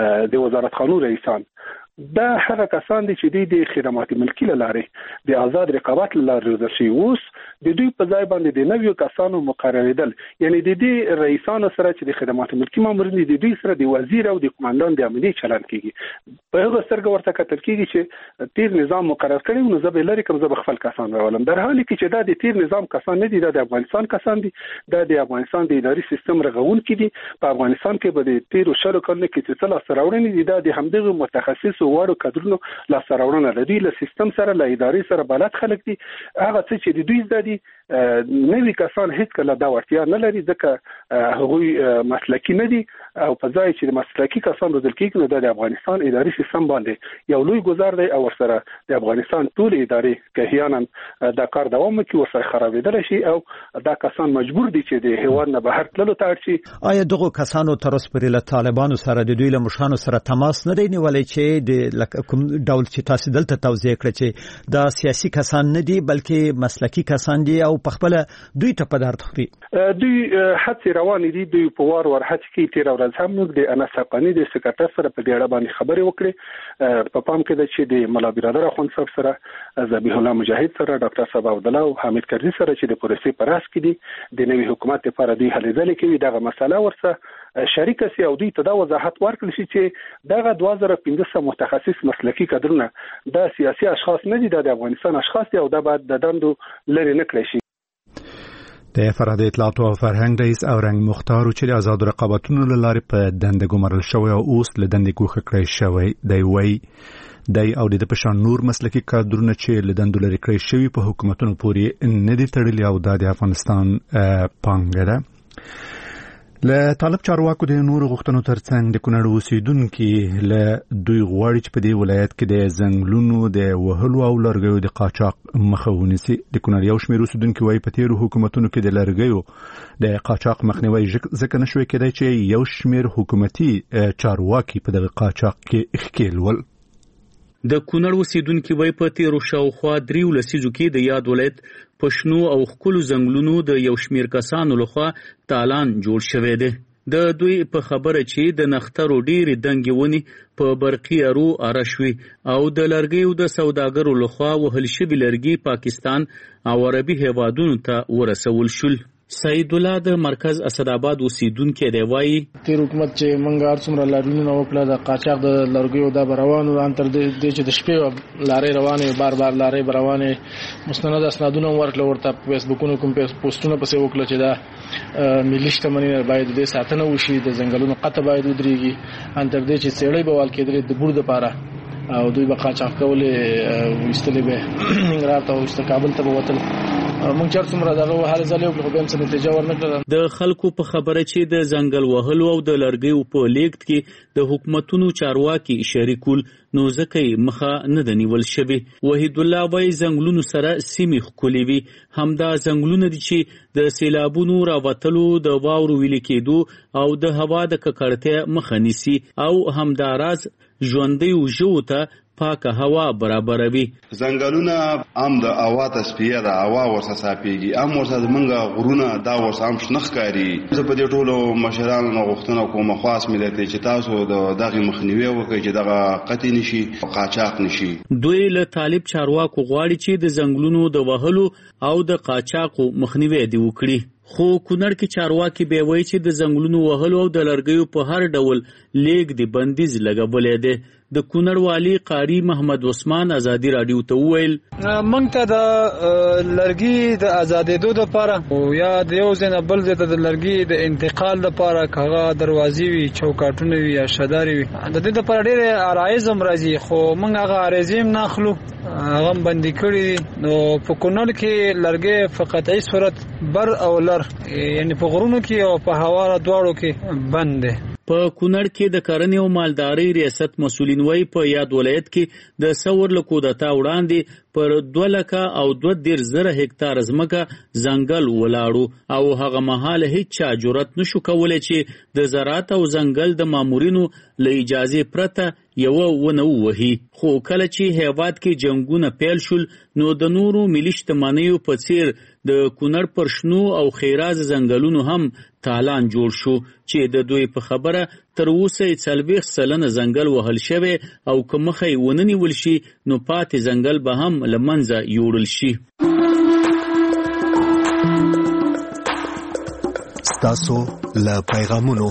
د وزارت خانو رئیسان دا هغه کسان دي چې د خدمات ملکی لاره د آزاد رقابت لاره روزل شي. اوس د دوی په ځای باندې د نویو کسانو مقرریدل یعنی د دې رئیسانو سره چې د خدمات ملکی مامورین دي د دوی سره د وزیر او د کمانډان د امنیت چلن کیږي. په هغه سترګه ورته کتل کیږي چې تیر نظام مقرر کړي نو زه به لري کوم زه به خپل کسان راولم در حالی کې چې دا د تیر نظام کسان نه دي دا د افغانستان کسان دي دا د افغانستان د اداري سیستم رغون کې دي. په افغانستان کې به د تیر شلو کلونو کې چې څه سره وړاندې دي دا د همدغه متخصص وړو کادرونو لا سره وړاندې لري له سیستم سره له اداري سره بلد خلک دي. هغه څه چې د دوی زدي نوی کسان هیڅ کله دا ورتیا نه لري ځکه هغوی مسلکی نه دي او په ځای چې د مسلکی کسان روزل کېږي نو د افغانستان اداري سیستم باندې یو لوی گزار دی او ورسره د افغانستان ټول اداري کهیانن دا کار دوام کوي ورسره خرابېدل شي او دا کسان مجبور دي چې د هیواد نه بهر تللو ته اړ شي. آیا دغه کسانو تر اوسه پورې له طالبانو سره د دوی له مشرانو سره تماس نه دی نیولی چې د کوم ډول چې تاسو دلته توضیح کړئ چې دا سیاسي کسان نه دي بلکې مسلکی کسان دي او په خپل دوی ته په درد خوري؟ دوی هڅې روانې دي. دوی په وار وار هڅې کوي. تېره ورځ هم موږ د انس حقاني د سکرټر سره په دې اړه باندې خبرې وکړې. په پام کې ده چې د ملا برادر اخوند صاحب سره ذبیح الله مجاهد سره ډاکټر صاحب عبدالله او حامد کرزي سره چې د پروسې په راس کې دي د نوي حکومت لپاره دوی هلې ځلې کوي. دغه مسله ورسره شریک سي او دوی ته دا وضاحت ورکړل شي چې دغه دوه زره پنځه متخصص مسلکي کادرونه د سیاسي اشخاص نه دي، د افغانستان اشخاص دي او دا باید د دندو لري نه کړی شي. د فرهنګ اطلاعات او فرهنګ رئیس اورنګ مختار چې د آزاد رقابتونو لپاره په دنده ګمارل شوی او اوس له دندې ګوښه کړی شوی دی وایي دی او د پشان نور مسلکي کادرونه چې له دندو لري کړی شوی په حکومتونو پورې نه دي تړلي او د افغانستان پانګه ده. له طالب چارواکو د نور غوښتنو ترڅنګ د کونړ اوسیدونکو له دوی غواړي چې په دې ولایت کې د ځنګلونو د وهلو او لرګیو د قاچاق مخه ونیسي. د کونړ یو شمېر اوسیدونکو وايي په تیرو حکومتونو کې د لرګیو د قاچاق مخنیوي ځکه نشوي کېدای چې یو شمېر حکومتي چارواکي په دغه قاچاق کې ښکیل ول. د کونړ اوسیدونکو وای په تیرو شاوخوا دریو لسیزو کې د یاد ولایت پښنو او خپل ځنګلونو د یو شمیر کسانو لخوا تالان جوړ شوی دی. د دوی په خبره چې د نخترو ډېری دنګې ونی په برقي ارو ارشوي او د لرګیو د سوداګرو لخوا وهل شوي لرګي پاکستان او عربي هیوادونو ته ورسول شول. سید الله د مرکز اسداباد اوسیدونکو دی وایي تیر حکومت چې منګ هر څومره لارینونه وکړه د قاچاق د لرګیو د روانو ان تر دې چې د شپې لارې روانې بار بار لارې روانې مستند اسنادونه ورکړل ورته فیسبوکونو کوم پوسټونه پسې وکړل چې دا ملي شتمنۍ باید د ساتنه وشي، د ځنګلونو قطع باید ودرېږي، ان تر دې چې سړی به وال کېدل د بور د پاره او دوی به قاچاق کولې وستلې به ننګرهار ته او کابل ته وتل. مونږ چر څومره دغه هر ځل یو خو به هم څه نتیجه ورنکړه. د خلکو په خبره چې د ځنګل وهلو او د لرګیو په لیږد کې د حکومتونو چارواکي شریکول نو ځکه مخه نه د نیول شوی. وحید الله وایي ځنګلونو سره سیمې ښکلې وي، همدا ځنګلونه دي چې د سیلابونو راوتلو د واورو ویلې کېدو او د هوا د ککړتیا مخه نیسي او همداراز ژوندیو ژوو ته پاکه هوا برابروي. ځنګلونه هم د هوا تصفیه ده، هوا ورسره صافېږي، هم ورسره زمونږ غرونه دا ورسره هم شنه ښکاري. زه په دې ټولو مشرانو نه غوښتنه کوم خاص ملت چې تاسو د دغه مخنیوي وکړئ چې دغه قطع نشي قاچاق نشي. دوی له طالب چارواکو غواړي چې د ځنګلونو د وهلو او د قاچاقو مخنیوي دی وکړي. خو کونړ کې چارواکي به وایي چې د ځنګلونو وهلو او د لرګیو په هر ډول لیږد د بندیز لګولې ده. د کونړ والی قاری محمد عثمان ازادي رادیو ته وویل مونږ ته د لرګي د آزادېدو لپاره او یا د یو ځای نه بل ځای ته د لرګي د انتقال لپاره هغه دروازې وي، چوکاټونه وي یا شداري وي، د دې لپاره ډېر عرایض هم راځي، خو مونږ هغه عرایض هم نه اخلو، هغه بندي کړي. نو په کونړ کې لرګي په قطعي صورت بر او لر یعنی په غرونو کې او په هوا دواړو کې بند دي. په کونړ کې د کرنې او مالدارۍ ریاست مسولین وایي په یاد ولایت کې د ثور له کودتا وړاندې پر دوه لکه او دوه دېرش زره هکتار ځمکه ځنګل ولاړو او هغه مهال هیڅ چا جرأت نشو کولی چې د زراعت او ځنګل د مامورینو له اجازې پرته یوه ونه ووهي. خو کله چې هیواد کې جنګونه پیل شول نو د نورو ملي شتمنیو په څیر د کونړ پر شنو او خیراز ځنګلونو هم تالان جوړ شو چې د دوی په خبره تر اوسه څلوېښت سلنه ځنګل وهل شوی او که مخه یې ونه نیول شي نو پاتې ځنګل به هم له منځه یوړل شي. ستاسو له پیغامونو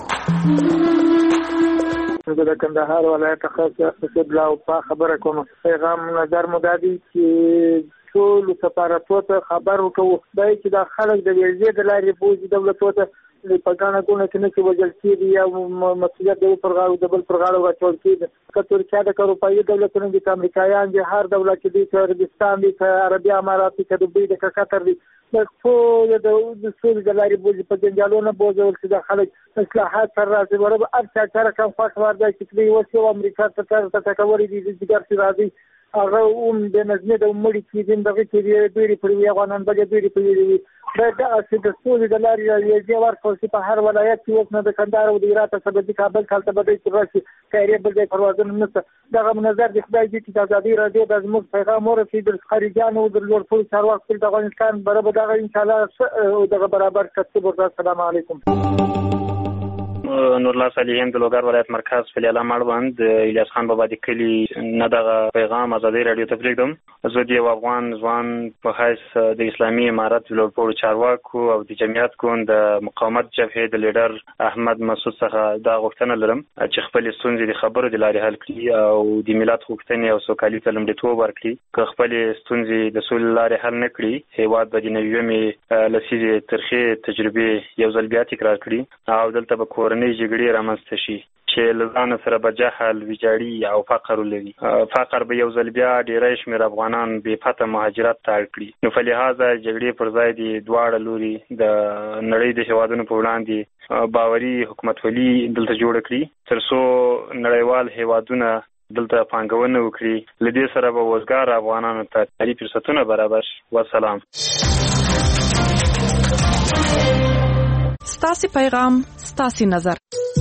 د کندهار ولایت خاصه قبله او په خبره کوم پیغام نظر مدادي چې ټول سفارتونو ته خبر وکړو چې دا خلک د ویزې د لارې بوزي دولتونو ته په ګڼه ګوڼه کې نه چې وژل کېږي یا مسؤلیت د یو پر غاړه د بل پر غاړه واچول کېږي. که ترکیه ده، که اروپایي دولتونه دي، که امریکایان دي، هر دولت چې دي، که عربستان دي، که عربي امارات دي، که دوبۍ ده، که قطر دي، دا ټول د سولې د لارې بوزي په جنجالونو بوځول چې دا خلک اصلاحات سره راځي. ورته هر چا چا رقم خوښ وار دی چې کلی اوس یو امریکا ته ته ټکورې دي د جګر چې راځي هغه هم د نظمې د مړي کېدین دغه کې ډېرې پرې وي افغانان به ډېرې پرې وي. دا داسې د سولې د لارې راځي ورکړل چې په هر ولایت کې اوس نه د کندهار او د هرات څخه د کابل کال ته به دی چې راشي خیریه بل ځای پروازونه نشته. دغه نظر د خدای دې چې د ازادي راډیو د زموږ پیغام ورسېد د خارجیانو او د لوړ پوړو چارواکو د افغانستان برابر دغه انشاءالله دغه برابر کتب ورته. السلام علیکم. نورالله صالحین د لوګر ولایت مرکز فلیاله مړوند الیاس خان بابا د کلی نه دغه پیغام ازادي رادیو ته پرېږدم زه د یو افغان ځوان په حیث د اسلامي امارت لوړپوړو چارواکو او د جمعیت ګوند د مقاومت جبهې د لیډر احمد مسعود څخه دا غوښتنه لرم چې خپل ستونزې د خبرو د لارې حل کړي او د ملت غوښتنې او سوکالي ته لومړیتوب ورکړي. که خپل ستونزې د سولې لارې حل نه کړي، هیواد به د نویمې لسیزې ترخې تجربې یو ځل بیا تکرار کړي او دلته به کورنۍ جګړې رامنځته شي چې له ځان سره به جهل، ویجاړي او فقر ولري. فقر به یو ځل بیا ډېری شمېر افغانان بې پته مهاجرت ته اړ کړي. نو په لحاظه جګړې پر ځای د دواړه لوري د نړۍ د هیوادونو په وړاندې باوري حکومتولي دلته جوړه کړي تر څو نړیوال هیوادونه دلته پانګونه وکړي. له دې سره به وزګار افغانانو ته کاري فرصتونه برابر شي. والسلام. ستاسو پیغام، ستاسو نظر.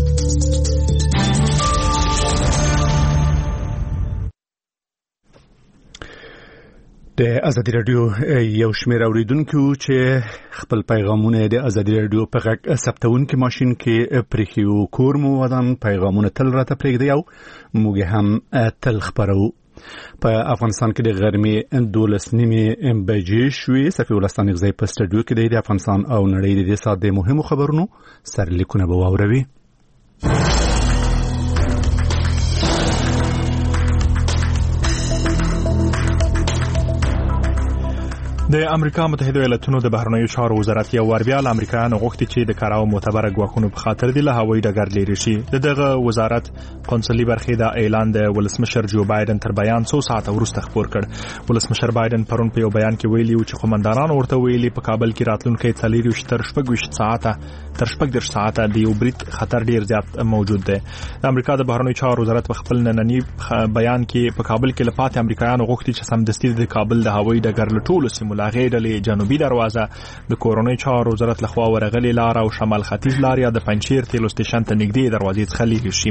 د ازادي رادیو یو شمېر اوریدونکو چې خپل پیغامونه د ازادي رادیو په غږ ثبتونکي ماشين کې پرېښیو. کور مو ودان پیغامونه تل راته پرېږدي او موږ هم تل خبرو. په افغانستان کې د غرمې دولس نیمې بجې شوې. صفي ولستان غزي په سټډیو کې د افغانستان او نړۍ د دې سات د مهمو خبرونو سرلیکونه به واوروي. د امریکا متحده ایالاتونو د بهرنیو چارو وزارت یو ور بیا له امریکایانو غوښتي چې د کاراو معتبره ګواښونو په خاطر د هوایي ډګر لري شي. دغه وزارت قونسلي برخې د اعلان د ولسمشر جو بایدن تر بیان څو ساعت وروسته خبر کړ. ولسمشر بایدن پرون په یو بیان کې ویلي چې قومندانان ورته ویلي په کابل کې راتلونکي څلور تر شپږ ساعته تر شپږ ساعته د یو بریټ خطر ډیر زیات موجود دی. د امریکا د بهرنیو چارو وزارت په خپل نننی بیان کې په کابل کې لپاره امریکایانو غوښتي چې سمدستي د کابل د هوایي ډګر له ټولو سیمو لاغې ډلې جنوبي دروازه، د کورونی چارو وزارت لخوا ورغلي لار او شمال ختیځ لار یا د پنځیر تیلو سټیشن ته نږدې دروازې څخه لري شي.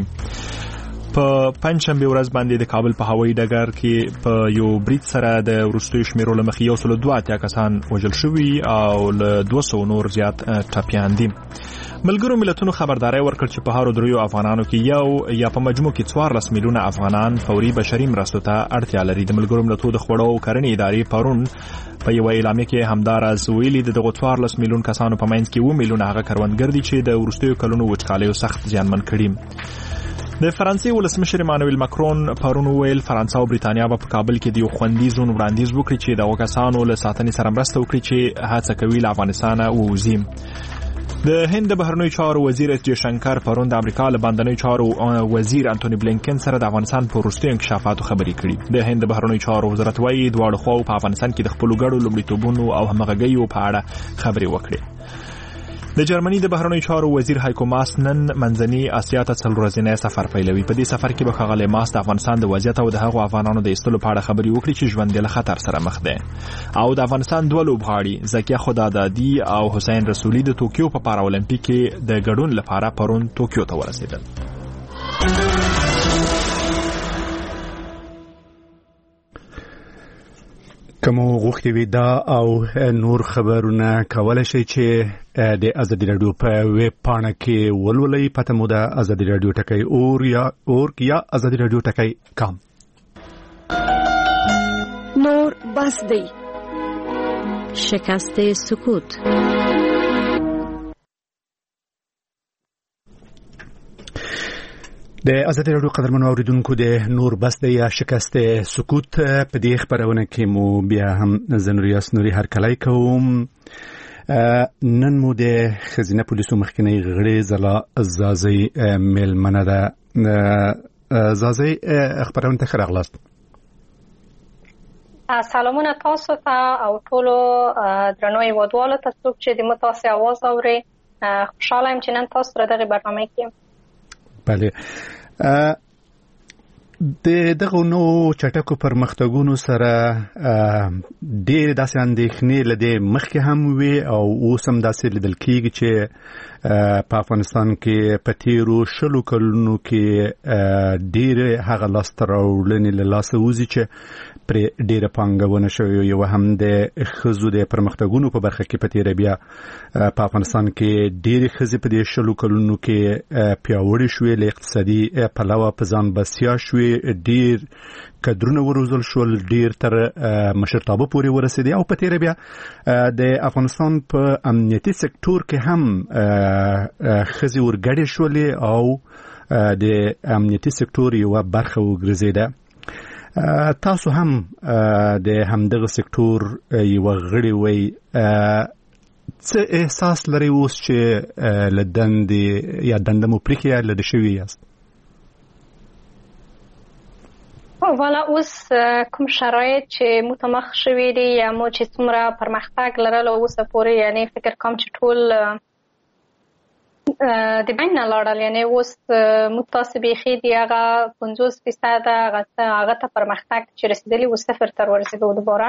په پنځشنبه ورځ باندې د کابل په هوایي ډګر کې په یو بریټ سره د ورستوي شمیرو لمخې یو سل دوه اتیا کسان وژل شوي او له دوه سوه نور زیات ټپیان دي. ملګرو ملتونو خبرداري ورکړ چې په هارو دریو افغانانو کې یو یا په مجموع کې څوارلس میلیونه افغانان فوري بشري مرستو ته اړتیا لري. د ملګرو ملتونو د خوړو او کرنې ادارې پرون په یو اعلامیه کې همدارز ویلي د دغه څوارلس میلیون کسانو په منځ کې اووه میلیونه هغه کروندګر دي چې د ورستیو کلونو وچکالیو سخت زیانمن کړي. د فرانسې ولسمشر ایمانوئل ماکرون پرون ویل فرانسه او بریتانیا په کابل کې د یو خوندي زون وړاندیز وکړي چې د وکاسانو له ساتنې سره مرسته وکړي چې هڅه کوي له افغانستان ووځي. د هند د بهرنیو چارو وزیر اس جے شنکر پرون د امریکا له بهرنیو چارو وزیر انټونی بلینکن سره د افغانستان په وروستیو انکشافاتو خبرې کړي. د هند د بهرنیو چارو وزارت وايي دواړو خواو په افغانستان کې د خپلو ګډو لومړیتوبونو او همغږیو په اړه خبرې وکړي. د جرمني د بهرنیو چارو وزیر هایکو ماس نن منځني اسیا ته څلور ورځنی سفر پیلوي. په دې سفر کې به ښاغلی ماس د افغانستان د وضعیت او د هغو افغانانو د ایستلو په اړه خبرې وکړي چې ژوند له خطر سره مخ دي. او د افغانستان دوه لوبغاړي زکیه خدادادي او حسین رسولي د توکیو په پاراولمپیک کې د ګډون لپاره پرون توکیو ته ورسېدل. کوم غوښتي وي دا او نور خبرونه کولای شي چې د ازادي رادیو په ویب پاڼه کې ولولئ. پته مو ده ازادي رادیو ټکی اور یا اور یا ازادي رادیو ټکی کام. نور بس دی شکست سکوت. د ازادي رادیو قدرمنو اوریدونکو د نور بس د یا شکست سکوت په دې خبرونه کې مو بیا هم زنوریاس نوري هر کلای کوم. نن مو د خزینه پولیسو مخکنی غړي زلا زازي ملمنه ده. زازي خبرونه ته خراغلاست. سلامونه تاسو ته او ټولو درنوي ودوالو ته څوک چې د متاسي आवाज اوري. خوشاله یم چې نن تاسو سره دغه برنامه کې. بله د دغه نو چټکو پرمختګونو سره ډېر داسې اندېښنې لدې مخکې هم وي او اوس هم داسې لیدل کېږي چې په افغانستان کې په تیرو شلو کلونو کې ډېرې هغه لاسته راوړنې له لاسه وځي چې پرې ډېره پانګونه شوې. یو هم د ښځو د پرمختګونو په برخه کې په تیره بیا په افغانستان کې ډېرې ښځې په دې شلو کلونو کې پیاوړې شوې، له اقتصادي پلوه په ځان بسیا شوې، ډېر کډرونه وروزل شول ډیر تر مشرتابه پورې ورسېدي او په تیر بیا د افغانستان په امنیتي سکتور کې هم خزي ورګړې شولې او د امنیتي سکتور یو برخه وګرځیده. تاسو هم د همدغه سکتور یو غړي وي، څه احساس لري اوس چې لدندې یا دندمو پریکي یا لد شوی یاست؟ والا اوس کوم شرایط چې متمخ شوي دي یا مو چې څومره پرمختګ لرل اوسه پورې، یعنی فکر کوم چې ټول د بین نه لاړل، یعنی اوس متاسب بیخي دی هغه پنځوس فیصد هغه هغه ته پرمختګ چې رسیدلی و صفر تر ورسېدو دوباره.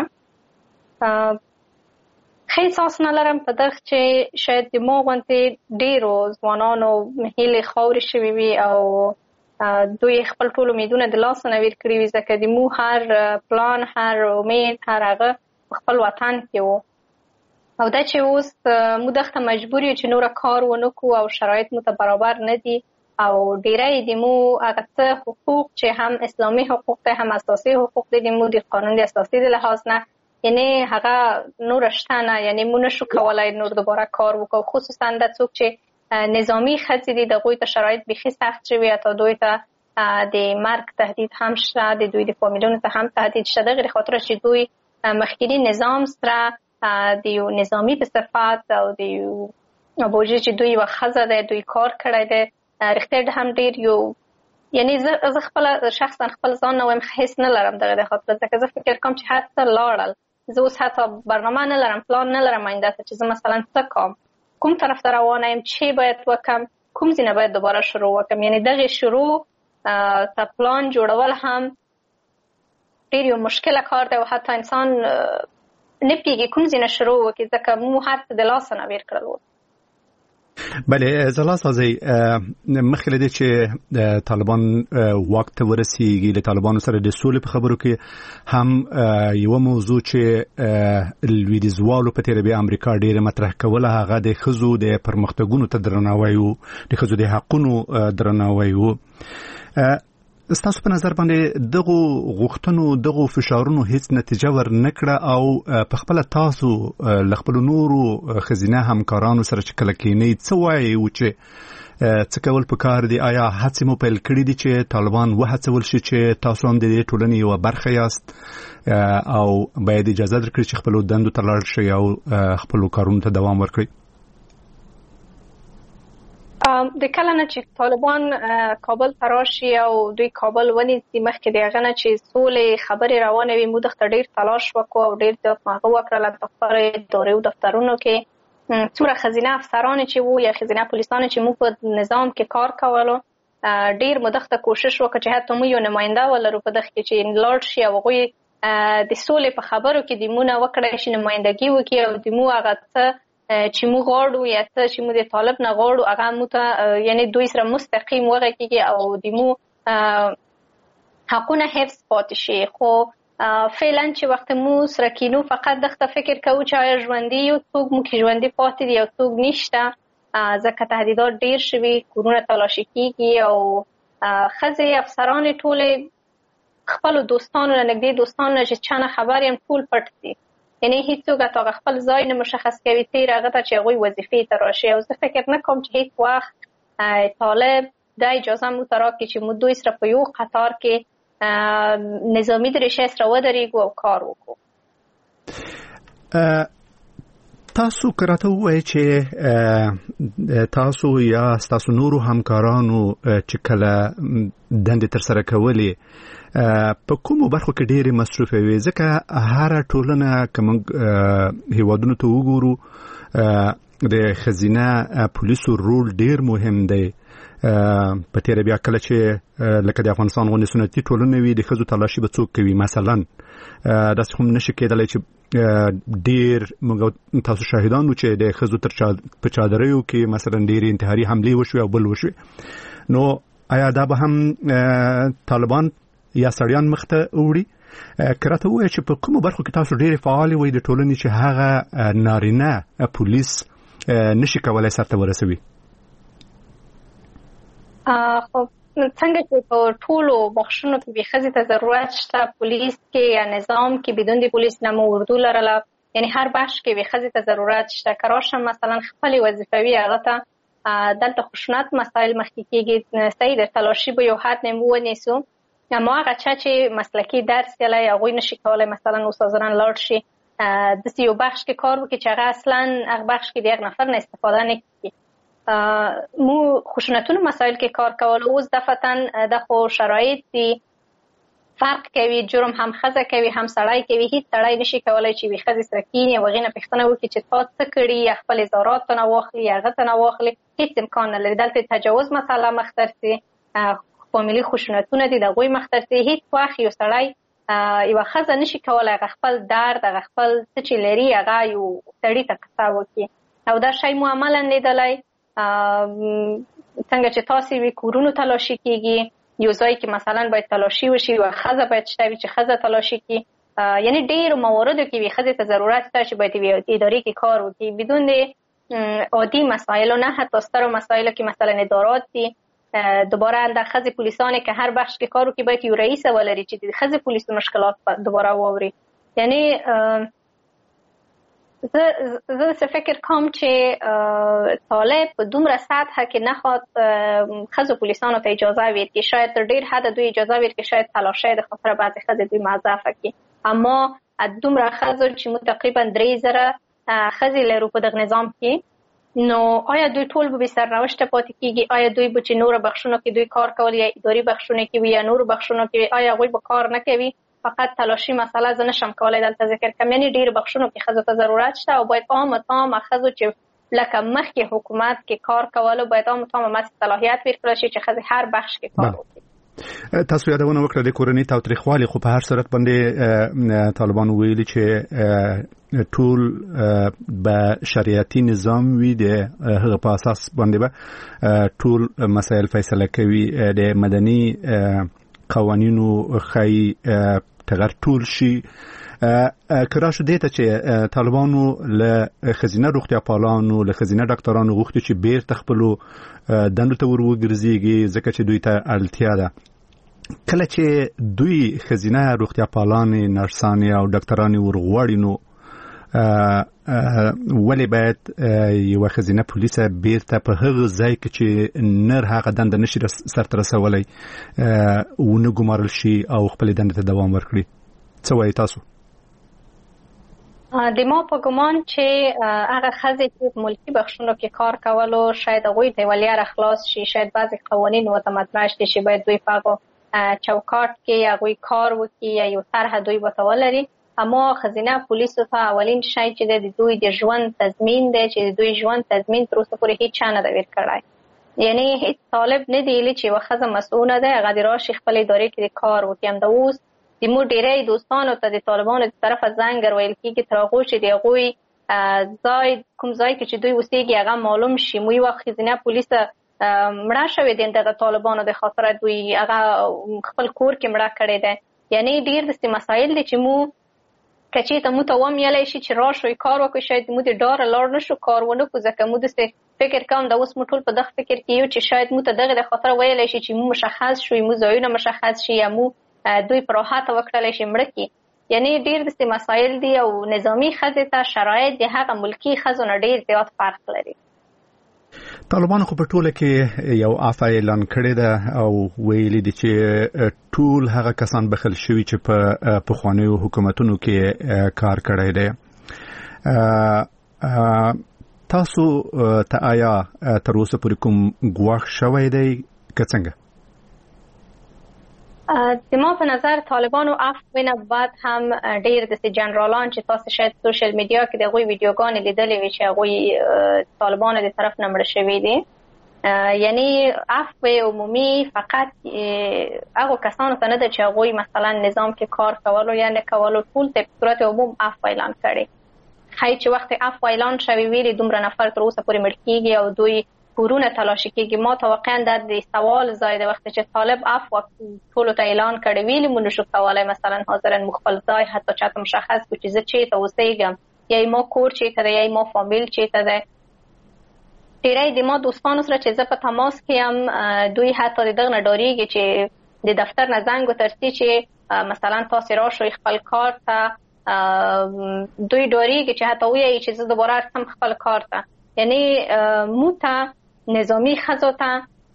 ښه احساس نه لرم په دغه چې شاید د ما غوندې ډېرو ځوانانو هیلې خاورې شوي وي او دوی خپل ټول امیدونه د لاسه نه ویر کړي وي، ځکه د مو هر پلان هر امید هر هغه په خپل وطن کې و او دا چې اوس مو دغه مجبور یو چې نوره کار ونه کړو او شرایط مو ته برابر نه دي او ډیری د مو هغه څه حقوق چې هم اسلامي حقوق دي هم اساسي حقوق دي مو د قانون د اساسي د لحاظ نه یعنی هغه نور شته نه، یعنی مو نشو کولای نور دوباره کار وکړو، خصوصا د څوک چې نظامی خځې دي دغوی ته شرایط بیخي سخت شوي تا دوی ته د مرګ تهدید هم شته، د دوی د فامیلونو ته هم تهدید شته، دغه خاطر چې دوی مخکینی نظام سره د یو نظامی په صفات او د یو بوجه چې دوی یوه ښځه دی دوی کار کړی دی رښتیا هم ډېر یو یعنی زه خپل شخصا خپل ځان نه وایم حس نه لرم دغه د خاطر ځکه زه فکر کوم چې حتی لاړل زه اوس حتی برنامه نه لرم، پلان نه لرم آینده ته چې زه مثلا څه کوم، کوم طرف ته روانه یم، چې باید وکم، کوم ځای نه باید دوباره شروع وکم. یعنی دغه شروع ته پلان جوړول هم ډېر یو مشکله کار دی او حتی انسان نه پیږي کوم ځای نه شروع وکړي ځکه مو هر څه د لاسه نه ویر کړل و. بله زلا سازی مخکې له دې چې طالبان واک ته ورسیږي له طالبانو سره د سولې په خبرو کې هم یو موضوع چې لویدیځوالو په تیر بیا امریکا ډیره مطرح کوله هغه د ښځو د پرمختګونو ته درناوی و، د ښځو د حقونو درناوی و. ستاسو په نظر باندې دغه غوښتنو دغه فشارونو هیڅ نتیجه ورنکړه او په خپل تاسو ل خپل نورو خزینه همکارانو سره چې کله کېنی څه وایي و چې څه کول پکار دي؟ آیا هڅې مو پیل کړي دي چې طالبان وهڅول شي چې تاسو هم د دې ټولنې یوه برخه یاست او باید اجازه درکړي چې خپلو دندو ته لاړ شئ او خپلو کارونو ته دوام ورکړئ؟ د کله نه چې طالبان کابل ته راشي او دوی کابل ونیسي مخکې د هغه نه چې سولې خبرې روانې وي موږ دغه ډېر تلاش وکړو او ډېر زیات هغه وکړل د خپلو ادارې او دفترونو کې څومره ښځینه افسران چې وو یا ښځینه پولیسان چې موږ په نظام کې کار کولو ډېر مو دغه کوشش وکړو چې حتی موږ یو نماینده ولرو په دغه کې چې لاړ شي او هغوی د سولې په خبرو کې د مونه وکړی شي نمایندګي وکړي او د مو هغه څه چې موږ غواړو یا څه چې موږ د طالب نه غواړو هغه موږ ته یعنې دوی سره مستقیم وغږېږي او د مو حقونه حفظ پاتې شي. خو فعلا چې وخت مو سره کینو فقط دغه فکر کوو چې آیا ژوندي یو څوک مو کې ژوندي پاتې دي او څوک نشته ځکه تهدیدات ډېر شوي، کورونه تلاشي کېږي او ښځې افسرانې ټولې خپلو دوستانو نه نږدې دوستانو نه چې چا نه خبر یم ټول پټ دي، یعنی هیڅوک هغه خپل ځای نه مشخص کوي تیر هغه ته چې هغوی وظیفې ته راشي او زه فکر نه کوم چې هیڅ وخت طالب دا اجازه مو ته راکړي چې مو دوی سره په یو قطار کې نظامي دریشۍ سره ودرېږو او کار وکړو. تاسو کراته وایي چې تاسو یا تاسو نورو همکارانو چې کله دندې ترسره کولې په کومو برخو کې ډېرې مصروفه وي؟ ځکه هره ټولنه که موږ هیوادونو ته وګورو د ښځینه پولیسو رول ډېر مهم دی. په تیره بیا کله چې لکه د افغانستان غوندې سنتي ټولنه وي د ښځو تلاشي به څوک کوي؟ مثلا داسې هم نشي کېدلی چې ډېر موږ تاسو شاهدان وو چې د ښځو تر په چادریو کې مثلا ډېرې انتحاري حملې وشوې او بل وشوې. نو آیا دا به هم طالبان یا سړیان مخته وړي؟ کراته وایي چې په کومو برخو کې تاسو ډېرې فعالې وئ د ټولنې چې هغه نارینه پولیس نشي کولی سرته ورسوي؟ خب څنګه چې په ټولو بخښونو کې به ښځې ته ضرورت شته، پولیس کې یا نظام کې بدون د پولیس نه مو اردو لرله، یعنی هر بخش کې به ښځې ته ضرورت شته. که راشم مثلا خپلې وظیفوي هغه ته دلته خشونت مسایل مخکې کېږي، صحیح د تلاشي به یو حد نه ونیسو، اما هغه چا چې مسلکي درس یلی هغوی نشي کولی مثلا استادان لاړ شي داسې یو بخش کې کار وکړي چې هغه اصلا هغه بخش کې د هغه نفر نه استفاده نه کړي. مو خشونتونو مسایل کې کار کول اوس دفتن د خو شرایط دي فرق کوي، جرم هم ښځه کوي هم سړی کوي، هیڅ سړی نشي کولی چې وي ښځې سره کیني او هغې نه پوښتنه وکړي چې تا څه کړي یا خپل اظهارات ته نه واخلي یا هغه ته نه واخلي، هیڅ امکان نه لري. دلته تجاوز مسله مخ ته رسي، فامیلي خشونتونه دي د هغوی مخ ته رسي. هیڅ وخت یو سړی یوه ښځه نشي کولی هغه خپل درد هغه خپل څه چې لري هغه یو سړي ته کیسه وکړي، او دا شی مو عملا لیدلی څنګه چې تاسې وي کورونو تلاشي کېږي، یو ځای کې مثلا باید تلاشي وشي، یوه ښځه باید شته وي چې ښځه تلاشي کړي، یعنی ډېرو مواردو کې وي ښځې ته ضرورت شته چې باید یوې ادارې کې کار وکړي بدون د عادي مسایلو نه، حتی سترو مسایلو کې مثلا ادارات دي. دوباره اندر ښځې پولیسانې که هر بخش کې کار وکړي باید یو رئیس ولري چې د ښځې پولیسو مشکلات دوباره واوري. یعنی زه زه څه فکر کوم چې طالب په دومره سطحه کې نخواد ښځو پولیسانو ته اجازه ورکړي، شاید تر ډېر حده دوی اجازه ورکړي، شاید تلاشۍ د خاطره بعضې ښځې دوی معذفه کړي، اما دومره ښځو چې موږ تقریبا درې زره ښځې لرو په دغه نظام کې، نو آیا دوی ټول به بې سرنوشته پاتې کېږي؟ آیا دوی به چې نورو بخشونو کې دوی کار کول یا اداري بخشونو کې وي یا نورو بخشونو کې وي، آیا هغوی به کار نه کوي؟ فقط تلاشي مسله زه نشم کولی دلته ذکر کړم، یعنې ډېرو بخشونو کې ښځو ته ضرورت شته او باید عامه تامه ښځو چې لکه مخکې حکومت کې کار کولو باید عامه تامه ماسې صلاحیت ورکړل شي چې ښځې هر بخش کې کار وکړي. تاسو یادونه وکړه د کورنۍ تاوتریخوالي، خو په هر صورت باندې طالبان ویلي چې ټول به شریعتي نظام وي، د هغه په اساس باندې به ټول مسایل فیصله کوي، د مدني قوانینو خی تغیر ټول شي. کرا شو دیته چې طالبانو له خزینه روغتیا پالانو له خزینه ډاکټرانو غوښتي چې بیرته خپلو دندو ته ور وګرځيږي ځکه چې دوی ته اړتیا ده. کله چې دوی خزینه روغتیا پالانې نرسانې او ډاکټرانې ورغواړي نو ولې باید یو خزینه پولیسه بیرته په هغه ځای کې چې نر هغه دنده نشي سرته رسولی ونه ګمارل شي او خپل دنده ته دوام ورکړي؟ څه وایي تاسو؟ د ما په ګمان چې هغه ښځې چې ملکي بخشونو کې کار کولو شاید هغوی د ولیاره خلاص شي، شاید بعضې قوانین ورته مطرح شي چې باید دوی په هغو چوکاټ کې هغوی کار وکړي یا یو طرح دوی ورته ولري، اما خزینه پولیسو ته اولین شی چې د دوی د ژوند تضمین دی چې د دوی ژوند تضمین تر اوسه پورې هیڅ چا نه دی ورکړی. یعنی هیڅ طالب نه دی ویلي چې یوه ښځه مسؤله ده هغه د راشي خپلې ادارې کې د کار وکړي. همدا اوس د مو ډېری دوستانو ته د طالبانو د طرفه زنګ ویل کېږي تر هغو چې د هغوی ځای کوم ځای کې چې دوی اوسېږي هغه معلوم شي. مو یوه ښځینه پولیسه مړه شوې دي دغه طالبانو د خاطره دوی هغه خپل کور کې مړه کړې ده. یعنی ډېر داسې مسایل دي چې مو که چېرته مو ته ومیلی شي چې راشئ کار وکړئ، شاید مو د ډاره لاړ نه شو کار ونه کړو ځکه مو داسې فکر کوم دا اوس مو ټول په دغه فکر کې یو چې شاید مو ته دغه د خاطره ویلی شي چې مو مشخص شو، مو ځایونه مشخص شي یا مو دوی په راحته وکړلی شي مړه کړي. یعنی ډېر داسې مسایل دي او نظامي ښځې ته شرایط د هغه ملکي ښځو نه ډېر زیات فرق لري. طالبانو خو په ټوله کې یو عفو اعلان کړی ده او ویلي دي چې ټول هغه کسان بخښل شوي چې په پخوانیو حکومتونو کې کار کړی دی. تاسو ته آیا تر اوسه پورې کوم ګواښ شوی دی که څنګه؟ د ما په نظر طالبانو عفو نه بعد هم ډېر داسې جنرالان چې تاسو شاید سوشل میډیا کې د هغوی ویډیوګانې لیدلې وي چې هغوی طالبانو د طرف نه مړه شوي دي. یعنی عفو عمومي فقط هغو کسانو ته نه ده چې هغوی مثلا نظام کې کار کولو یا نه کولو، ټول ته په صورت عموم عفو اعلان کړي. ښایي چې وخت عفو اعلان شوي ویلي دومره نفر تر اوسه پورې مړ کېږي او دوی کورونه تلاشي کېږي. ما ته واقعا دا د سوال ځای د وخت چې طالب عفو ټولو ته اعلان کړی ویلي مو نشو کولی مثلا حاضرا مو خپل ځای حتی چاته مشخص کړو چې زه چېرته اوسېږم یا ما کور چېرته دی یا ما فامیل چېرته دی. ډیری د ما دوستانو سره چې زه په تماس کې یم دوی حتی د دغه نه ډارېږي چې د دفتر نه زنګ وترسي چې مثلا تاسې راشئ خپل کار ته. دوی ډارېږي چې حتی ووایي چې زه دوباره ارسم خپل کار ته. یعنی مو ته نظامي ښځو ته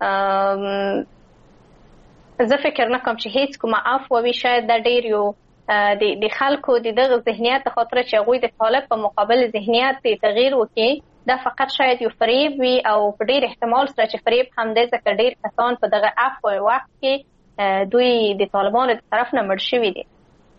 زه فکر نه کوم چې هیڅ کومه عفو وي. شاید دا ډېر یو د خلکو د دغه ذهنیت د خاطره چې هغوی د طالب په مقابل ذهنیت تغییر وکړي، دا فقط شاید یو فریب وي او په ډېر احتمال سره چې فریب هم دی، ځکه ډېر کسان په دغه عفو وخت کې دوی د طالبانو د طرف نه مړ شوي دي.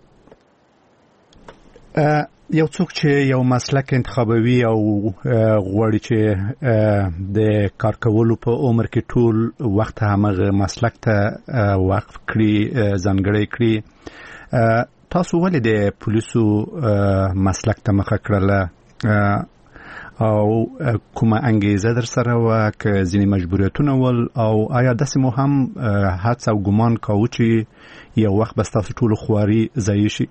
یو څوک چې یو مسلک انتخابوي او غواړي چې د کار کولو په عمر کې ټول وخت همغه مسلک ته وقف کړي، ځانګړی کړي، تاسو ولې د پولیسو مسلک ته مخه کړله او کومه انګیزه در سره وه که ځینې مجبوریتونه ول، او آیا داسې مو هم حدس او ګمان کاوه چې یو وخت به ستاسو ټولو خواري ضایع شي؟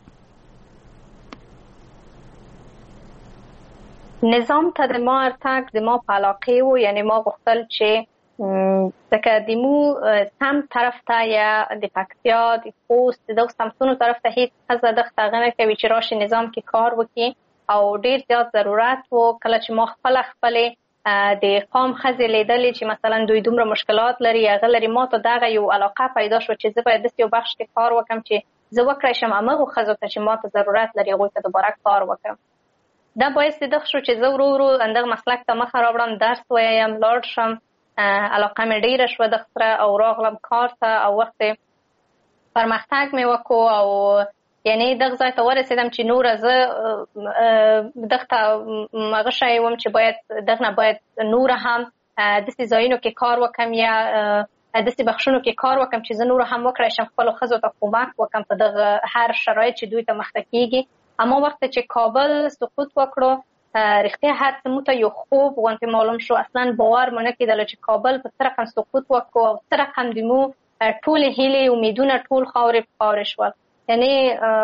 نظام ته د ما ارتګ د ما په علاقې و، یعنی ما غوښتل چې ځکه د مو سم طرف ته یا د پکتیا د خوست د دغو سمتونو طرف ته هیڅ ښځه دغه هغه نه کوي چې راشي نظام کې کار وکړي، او ډېر زیات ضرورت و. کله چې ما خپله خپلې د قام ښځې لیدلې چې مثلا دوی دومره مشکلات لري هغه لري، ما ته دغه یو علاقه پیدا شوه چې زه باید داسې یو بخش کې کار وکړم چې زه وکړی شم همغو ښځو ته چې ما ته ضرورت لري هغوی ته دوباره کار وکړم. دا باعث دغه شو چې زه ورو ورو دغه مسلک ته مخه راوړم، درس ووایم، لاړ شم، علاقه مې ډېره شوه دغه سره او راغلم کار ته او وخت پرمختګ مې وکړو او یعنی دغه ځای ته ورسېدم چې نوره زه دغه ته هغه شی وم چې باید دغه نه باید نوره هم داسې ځایونو کې کار وکړم یا داسې بخشونو کې کار وکړم چې زه نوره هم وکړی شم خپلو ښځو ته کومک وکړم په دغه هر شرایط چې دوی ته مخته کېږي. اما وخت چې کابل سقوط وکړو رښتیا هر څه موږ ته یو خوب غوندې معلوم شو، اصلا باور مو نه کېدله چې کابل په څه رقم سقوط وکړو او څه رقم د مو ټولې هیلې امیدونه ټول خاورې په خاورې شول. یعنی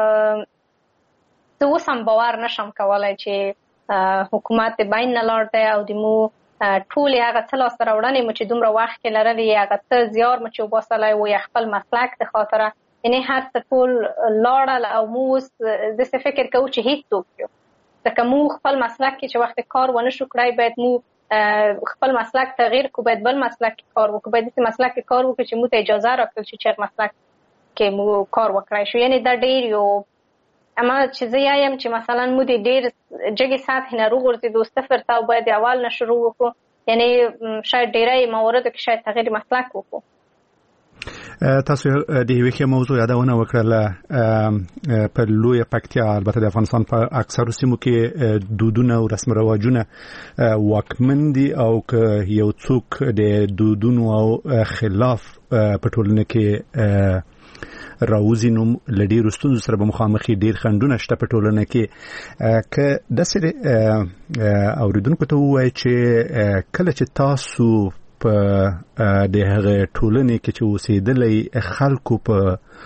زه اوس هم باور نشم کولی چې حکومت د بین نه لاړ دی او د مو ټولې هغه څه لاسته راوړنې مو چې دومره وخت کې لرلې، هغه څه زیار مو چې وباسلی و یا خپل مسلک د خاطره، یعنی هر څه ټول لاړل او مو اوس داسې فکر کوو چې هیڅ څوک یو. ځکه مو خپل مسلک کې چې وخت کار ونه شو کړی باید مو خپل مسلک تغییر کو، باید بل مسلک کې کار وکړو، باید داسې مسلک کې کار وکړو چې مو ته اجازه راکړل شي چې مسلک کې مو کار وکړای شو. یعنی دا ډېر یو اما چې زه یایم چې مثلا مو د ډېر جګې سطحې نه وغورځېدو صفر ته او باید د اول نه شروع وکړو، یعنی شاید ډېری مواردو کې شاید تغییر مسلک وکړو. تاسو د یوې ښې موضوع یادونه وکړله په لویه پکتیا، البته د افغانستان په اکثرو سیمو کې دودونه او رسم رواجونه واکمن دي او که یو څوک د دودونو او خلاف په ټولنه کې راوځي نو له ډېرو ستونزو سره به مخامخ وي، ډېر خنډونه شته په ټولنه کې. که داسې اورېدونکو ته ووایي چې کله چې تاسو په د هغه ټولنې کې چې اوسېدلی خلکو په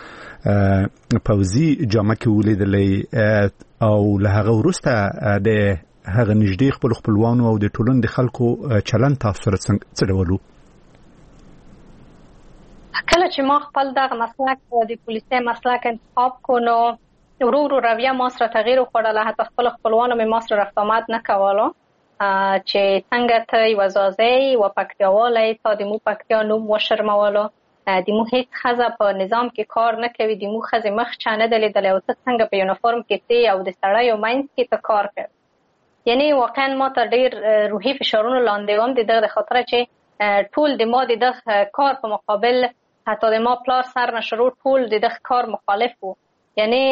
پوځي جامه کې ولیدلی او له هغه وروسته د هغه نږدې خپلو خپلوانو او د ټولنې د خلکو چلند تاسو سره څه ډول و؟ کله چې ما خپل دغه مسلک د پولیسي مسلک انتخاب کو نو ورو ورو رویه ما سره تغییر وکړله، حتی خپل خپلوانو مې ما سره رفت آمد نه کولو چې څنګه ته یوه زازۍ یوه پکتیاوالی تا د مو پکتیا نوم وشرمولو، د مو هیڅ ښځه په نظام کې کار نه کوي، د مو ښځې مخ چا نه ده لیدلی او ته څنګه په یونیفورم کې تی او د سړیو منځ کې ته کار کوي. یعنی واقعا ما ته ډېر روحي فشارونو لاندې وم د دغه د خاطره چې ټول د ما د دغه کار په مقابل حتی د ما پلار سر نه شروع ټول د دغه کار مخالف وو. یعنی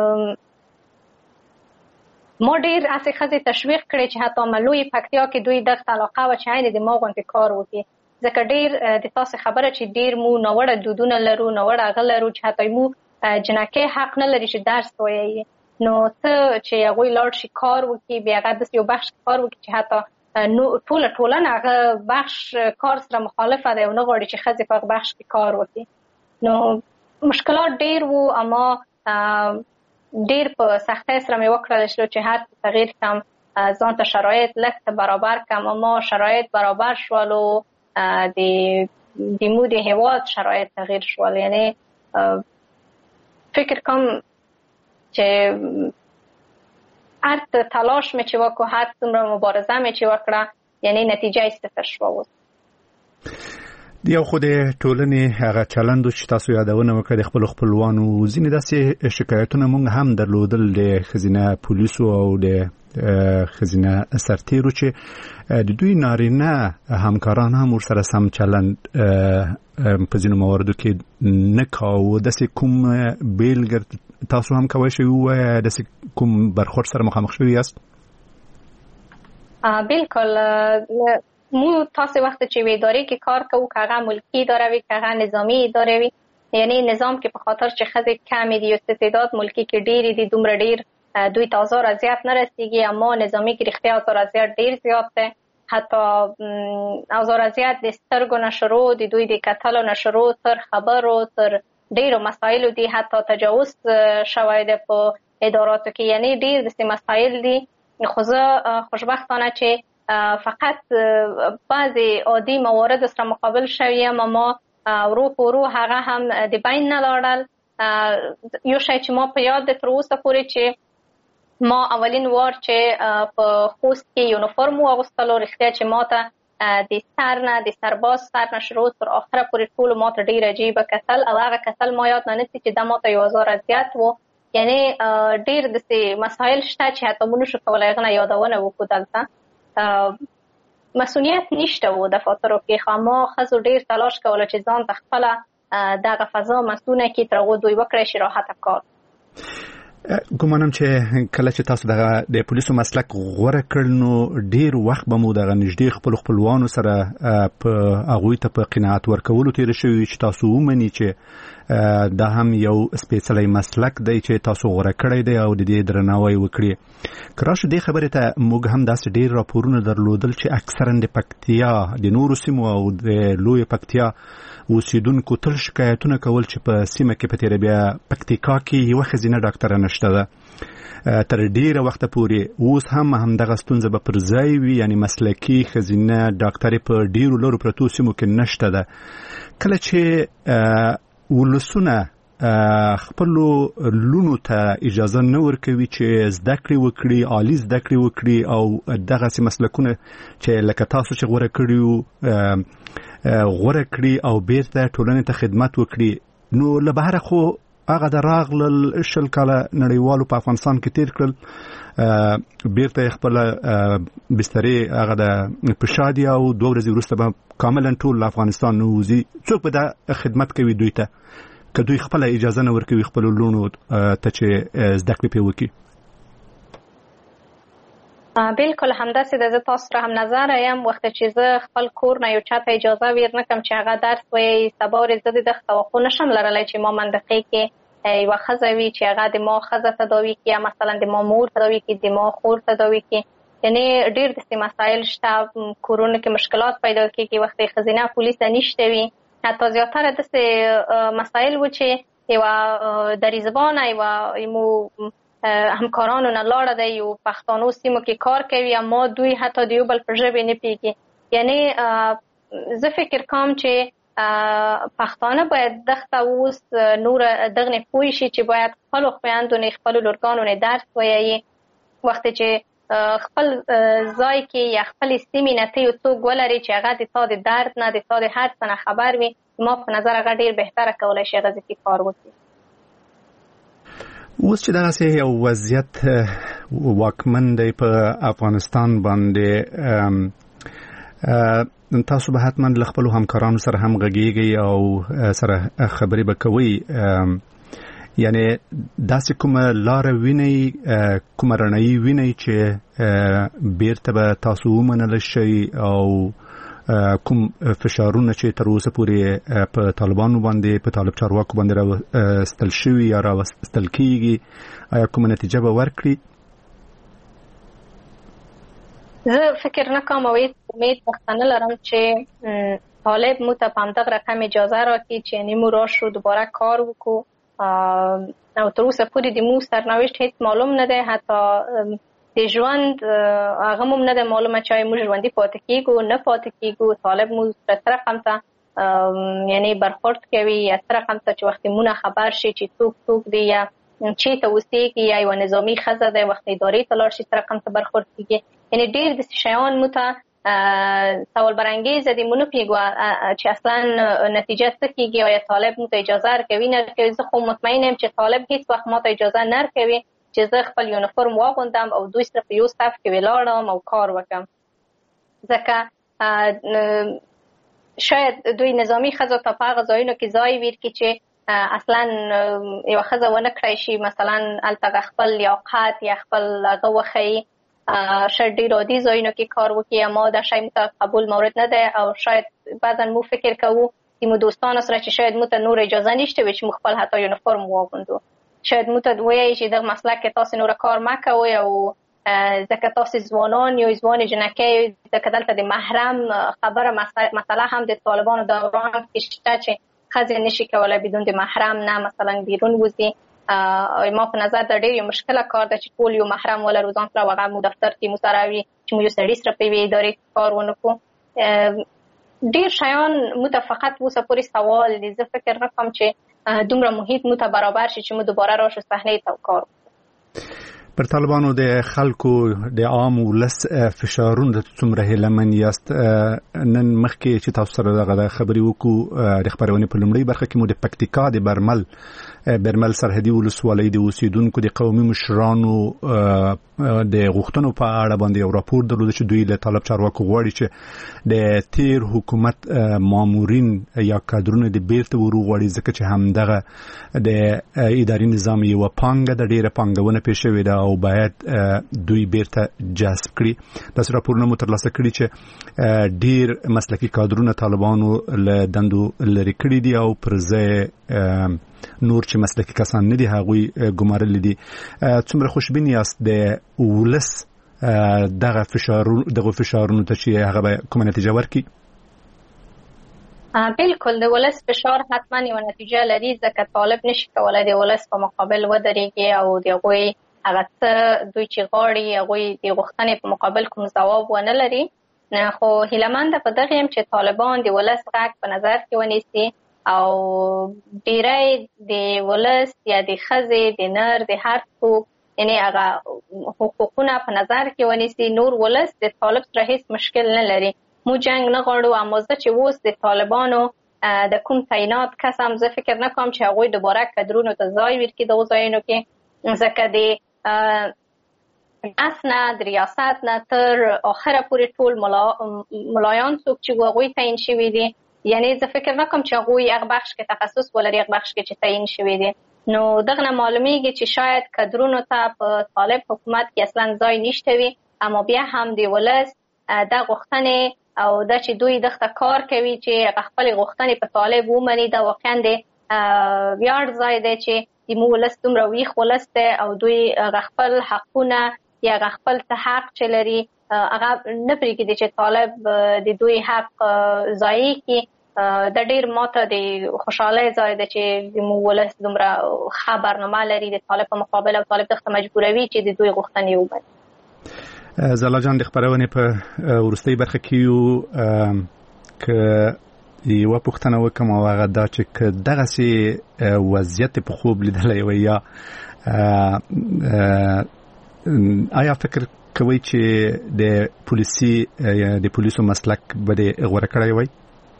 ما ډېر هسې ښځې تشویق کړې چې حتی ملوی پکتیا کې دوی دغه علاقه وه چې عین د ما غوندې کار وکړي، ځکه ډېر د تاسې خبره چې ډېر مو ناوړه دودونه لرو، ناوړه هغه لرو چې حتی مو جنکۍ حق نه لري چې درس ووایي، نو ته چې هغوی لاړ شي کار وکړي بیا هغه داسې یو بخش کار وکړي چې حتی ټوله ټولنه هغه بخش کار سره مخالفه ده او نه غواړي چې ښځې په هغه بخش کې کار وکړي. نو مشکلات ډېر وو اما ډېر په سختۍ سره مې وکړلی شو چې هر څه تغییر کړم. ځان ته شرایط لږ برابر کم، ما شرایط برابر شول و د دیمو د هیواد شرایط تغییر شول. یعنی فکر کوم چې هر تلاش می چې وکړو، هر څومره مبارزه می چې وکړه، یعنی نتیجه یې صفر شوه. یو خو د ټولنې هغه چلند چې تاسو یادونه وکړه د خپل خپلوانو ځینې داسې شکایتونه مونږ هم درلودل د ښځینه پولیسو او د ښځینه سرتیرو چې د دوی نارینه همکاران هم ورسره سم چلند په ځینو مواردو کې نه کاوه. داسې کوم بیلګه تاسو هم کولی شئ ووایئ، داسې کوم برخورد سره مخامخ شوي یاست؟ بالکل. مو تاسو وقت چې وی ادارې کې کار کوو، که هغه ملکی اداره وي که هغه نظامی اداره وي، یعنی نظام کې په خاطر چې ښځې کمې دي او استعداد ملکی کې ډېرې دي، دومره ډېر دوی ته آزار اذیت نه رسیږي، اما نظامی کې رښتیا آزار اذیت ډېر زیات دی. حتی آزار اذیت د سترګو نه شروع، د دوی د کتلو نه شروع تر خبرو تر ډېرو مسایلو دي، حتی تجاوز شوی دی په اداراتو کې. یعنی ډېر داسې مسایل دي. خو زه خوشبختانه چې فقط بعضی عادي موارد سره مقابل شویم، اما ورو په ورو هغه هم د بین نه لاړل. یو شی چې ما په یاد دی تر اوسه پورې چې ما اولین وار چې په خوست کې یونیفورم واغوستلو، رښتیا چې ما ته د سر نه د سرباز سر نه شروع تر آخره پورې ټولو ما ته ډېر عجیبه کتل، او هغه کتل ما یاد نه نیسي چې دا ما ته یو آزار اذیت و. یعنی ډېر داسې مسایل شته چې حتی موږ نشو کولی هغه نه یادونه وکړو. دلته مسئولیت نشته و دفاترو کې، خو ما ښځو ډېر تلاش کوله چې ځان ته خپله دغه فضا مسئونه کړي، تر هغو دوی وکړی شي راحته کار. ګمانم چې کله چې تاسو دغه د پولیسو مسلک غوره کړ، نو ډیر وخت به مو دغه نږدې خپل خپلوانو سره په هغوی ته په قناعت ورکولو تیر شوي چې تاسو ومني چې دا هم یو سپیڅلی مسلک دی چې تاسو غوره کړی دی او د دې درناوی وکړي. که راشو دې خبرې ته، موږ هم داسې ډیر راپورونه درلودل چې اکثرا د پکتیا د نورو سیمو او د لوی پکتیا اوسیدونکو تل شکایتونه کول چې په سیمه کې په تیره بیا پکتیکا کې یوه ښځینه ډاکټره نشته ده. تر ډیره وخته پورې اوس هم همدغه ستونزه به پر ځای وي، یعنی مسلکي ښځینه ډاکټرې په ډیرو لرو پرتو سیمو کې نشته ده. کله چې ولسونه خپلو لونو ته اجازه نه ورکوي چې زده کړې وکړي، عالي زده کړې وکړي، او دغسې مسلکونه چې لکه تاسو چې غوره کړي غوره کړي او بیرته ټولنې ته خدمت وکړي، نو له بهره خو هغه د راغلل شل کاله نړیوالو په افغانستان کې تیر کړل، بیرته خپله بسترې هغه د پشا دي او دوه ورځې وروسته به کاملا ټول افغانستان نوځي. څوک به دا خدمت کوي دوی ته که دوی خپله اجازه نه ورکوي خپلو لوڼو ته چې زده کړې پرې وکړي؟ بالکل همداسې ده. زه تاسو سره هم نظره یم. وخت چې زه خپل کور نه یو چا ته اجازه ویر نه کړم چې هغه درس وایي، سبا ورځ زه د ده توقع نشم لرلی چې ما منطقې کې یوه ښځه وي چې هغه د ما ښځه تداوي کړي، یا مثلا د ما مور تداوي کړي، د ما خور تداوي کړي. یعنی ډېر داسې مسایل شته، کورونو کې مشکلات پیدا کېږي وخت ښځینه پولیسه نشته وي. حتی زیاتره داسې مسایل و چې یوه دریزبانه یوه همکارانو نه لاړه دی، یو پښتانو سیمو کې کار کوي، اما دوی حتی د یو بل په ژبې نه پوهېږي. یعنی زه فکر کوم چې پښتانه باید دغه اوس نور دغه پوه شي چې باید خپلو خویندو نه خپلو لورګانو نه درس ووایي. وخت چې خپل ځای کې یا خپل سیمې نه ته یو څوک ولري چې هغه د تا د درد نه د تا د هر څه نه خبر وي، ما په نظر هغه ډېر بهتره کولی شي هغه ځکې کار وکړي. اوس چې دغسې یو وضعیت واکمن دی په افغانستان باندې، تاسو به حتما له خپلو همکارانو سره هم غږیږئ او سره خبرې به کوئ. یعنی داسې کومه لاره وینئ، کومه رڼایي وینئ چې بیرته به تاسو ومنلی شئ، او کوم فشارونه چې تر اوسه پورې په طالبانو باندې په طالب چارواکو باندې راوستل شوي یا راوستل کیږي، آیا کومه نتیجه به ورکړي؟ زه فکر نه کوم او هیڅ امید پښتانه لرم چې طالب مو ته په همدغه رقم اجازه راکړي چې یعنې مو راشو دوباره کار وکړو. او تر اوسه پورې د مو سرنوشت هیڅ معلوم نه دی. حتی د د ژوند هغه مو نه د معلومه چې موږ ژوندي پاتې کیږو نه پاتې کیږو. طالب مو تر رقم ته یعنی برخورد کوي یا تر رقم ته چې وخت مونږ خبر شي چې څوک څوک دی یا چې ته اوسېږي یا یو نظامی ښځه ده وخت ادارې ته لاړ شي تر رقم ته برخورد کیږي. یعنی ډېر د شیان مو ته سوال برانګیزه دي مونږ پیګو چې اصلا نتیجه څه کیږي او یا طالب مو ته اجازه ورکوي نه ورکوي. زه خو مطمئن یم چې طالب هیڅ وخت ما ته اجازه نه ورکوي چې زه خپل یونیفورم واغوندم او دوی سره په یو صف کې ولاړم او کار وکړم. ځکه شاید دوی نظامی ښځو ته په هغه ځایونو کې ځای ورکړي چې اصلا یوه ښځه ونه کړی شي مثلا هلته خپل لیاقت یا خپل هغه وښیي. شاید ډېر عادي ځایونو کې کار وکړي اما دا شی مو ته قبول مورد نه دی او شاید بعضا مو فکر کوو چې مو دوستانو سره چې شاید مو ته نور اجازه نشته وي چې مو خپل حتی یونیفورم واغوندو. شاید مو ته وایي چې دغه مسلک کې تاسو نور کار مه کوئ او ځکه تاسو ځوانان یا ځوانې جنکۍ ځکه دلته د محرم خبره مسله هم د طالبانو دوران کې شته چې ښځې نشي کولی بدون د محرم نه مثلا بیرون وځي. ما په نظر دا ډېر یو مشکله کار ده چې ټول یو محرم ولرو ځان سره هغه مو دفتر کې مو سره وي چې مو یو سړي سره په یوې ادارې کې کار ونه کړو. ډېر شیان مو ته فقط اوسه پورې سوال دی. زه فکر نه کوم چې دومره محیط مو ته برابر شي چې مو دوباره راشو صحنې ته کار پر طالبانو د خلکو د عام ولس فشارونه د څومره هیلمن یاست. نن مخکې چې تاسو سره دغه خبرې وکړو د خبرونې په لومړۍ برخه کې مو د پکتیکا د برمل برمل سرحدي ولسوالۍ د اوسیدونکو د قومي مشرانو د غوښتنو په اړه باندې یو راپور درلود چې دوی له طالب چارواکو غواړي چې د تیر حکومت مامورین یا کادرونه د بیرته ورو غواړي ځکه چې همدغه د اداري نظام یو پانګه د ډیره پانګونه پیښ شوې ده او باید دوی بیرته جذب کړي. داسې راپورونه مو ترلاسه کړي چې ډیر مسلکي کادرونه طالبانو له دندو لرې کړي دي او پر ځای نور چې مسلکي کسان نه دي هغوی ګمارلي دي. څومره خوشبین یاست د ولس دغه فشارونو دغه فشارونو ته چې هغه به کومه نتیجه ورکړي؟ بالکل د ولس فشار حتما یو نتیجه لري ځکه طالب نشي کولی د ولس په مقابل ودرېږي او د هغوی هغه څه دوی چې غواړي هغوی د غوښتنې په مقابل کوم ځواب ونه لري. خو هیلهمنده په دغه یم چې طالبان د ولس غږ په نظر کې ونیسي او ډیری د ولس یا د ښځې د نر د هر څوک یعنی هغه حقوقونه په نظر کې ونیسي. نور ولس د طالب سره هیڅ مشکل نه لري. مو جنگ نه غواړو اما زه چې اوس د طالبانو د کوم تعینات کس هم زه فکر نه کوم چې هغوی دوباره کدرونو ته ځای ورکړي دغو ځایونو کې ځکه د اصلا د ریاست نه تر آخره پورې ټول ملایان څوک چې هغوی تعیین شوي دي یعنی زه فکر نه کوم چې هغوی هغه بخش کې تخصص ولري هغه بخش کې چې تعیین شوي دي. نو دغه نه معلومیږي چې شاید کدرونو ته په طالب حکومت کې اصلا ځای نشته وي اما بیا هم د ولس د غوښتنې او دا چې دوی دغه کار کوي چې هغه خپل غوښتنې په طالب ومني دا واقعا د ویاړ ځای دی چې د مو ولس دومره ویښ ولس دی او دوی هغه خپل حقونه یا هغه خپل حق چې لري هغه نه پرېږدي چې طالب د دوی حق ضایع کړي. د ډېر ماته د خوشحالۍ ځای دی چې د مو ولس دومره ښه برنامه لري د طالب په مقابل او طالب دغه مجبوروي چې د دوی غوښتنې ومني. زلا جان د خبرونې په وروستۍ برخه کې یو که یوه پوښتنه وکړم او هغه دا چې که دغسې وضعیت په خوب لیدلی وی یا آیا فکر کوي چې د پولیسي د پولیسو مسلک به د غوره کړی وی؟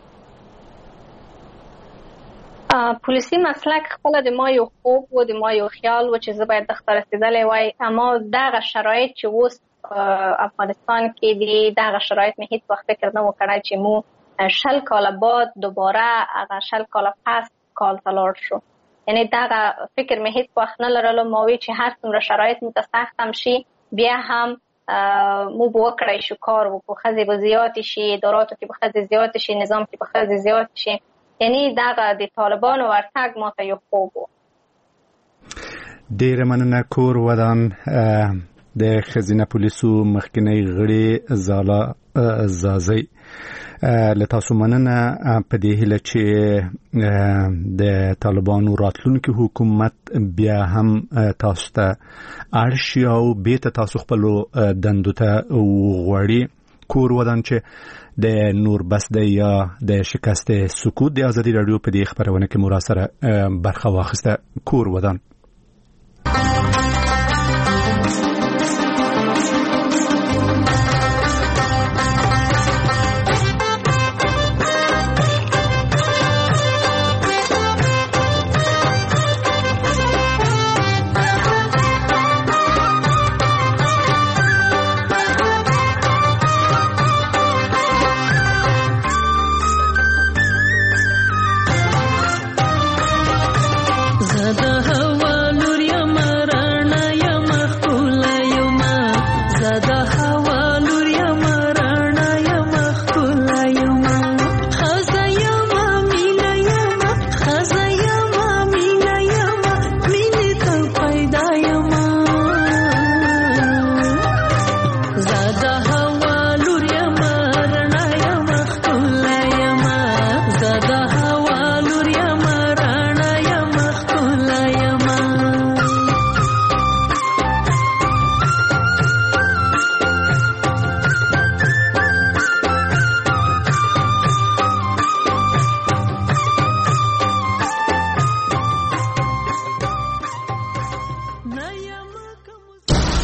پولیسي مسلک خپل د ما یو خوب و د ما یو خیال و چې زه باید دغه رسیدلی وای اما دغه شرایط چې اوس افغانستان کې دي دغه شرایط مې هیڅ وخت فکر نه و کړی چې مو شل کاله بعد دوباره هغه شل کاله پس کال ته لاړ شو. یعنی دغه فکر مې هیڅ وخت نه لرلو ما وی چې هر څومره شرایط مو ته سخت هم شي بیا هم مو به وکړی شو کار وکړو ښځې به زیاتې شي اداراتو کې به ښځې زیاتې شي نظام کې به ښځې زیاتې شي. یعنی دغه د طالبانو ورتګ ما ته یو خوب و. ډېره مننه. کور ودان د ښځینه پولیسو مخکنی غړي زالا زازي لتاسو مننه په دې هله چې د طالبانو راتلونکي حکومت بیا هم تاسو ته ارشي او بیت تاسو خپل دندو ته وغوړي کور ودان چې د نور بس د یا د شکست سکوت د ازادي رادیو په دې خبرونه کې مراسله برخه واخسته کور ودان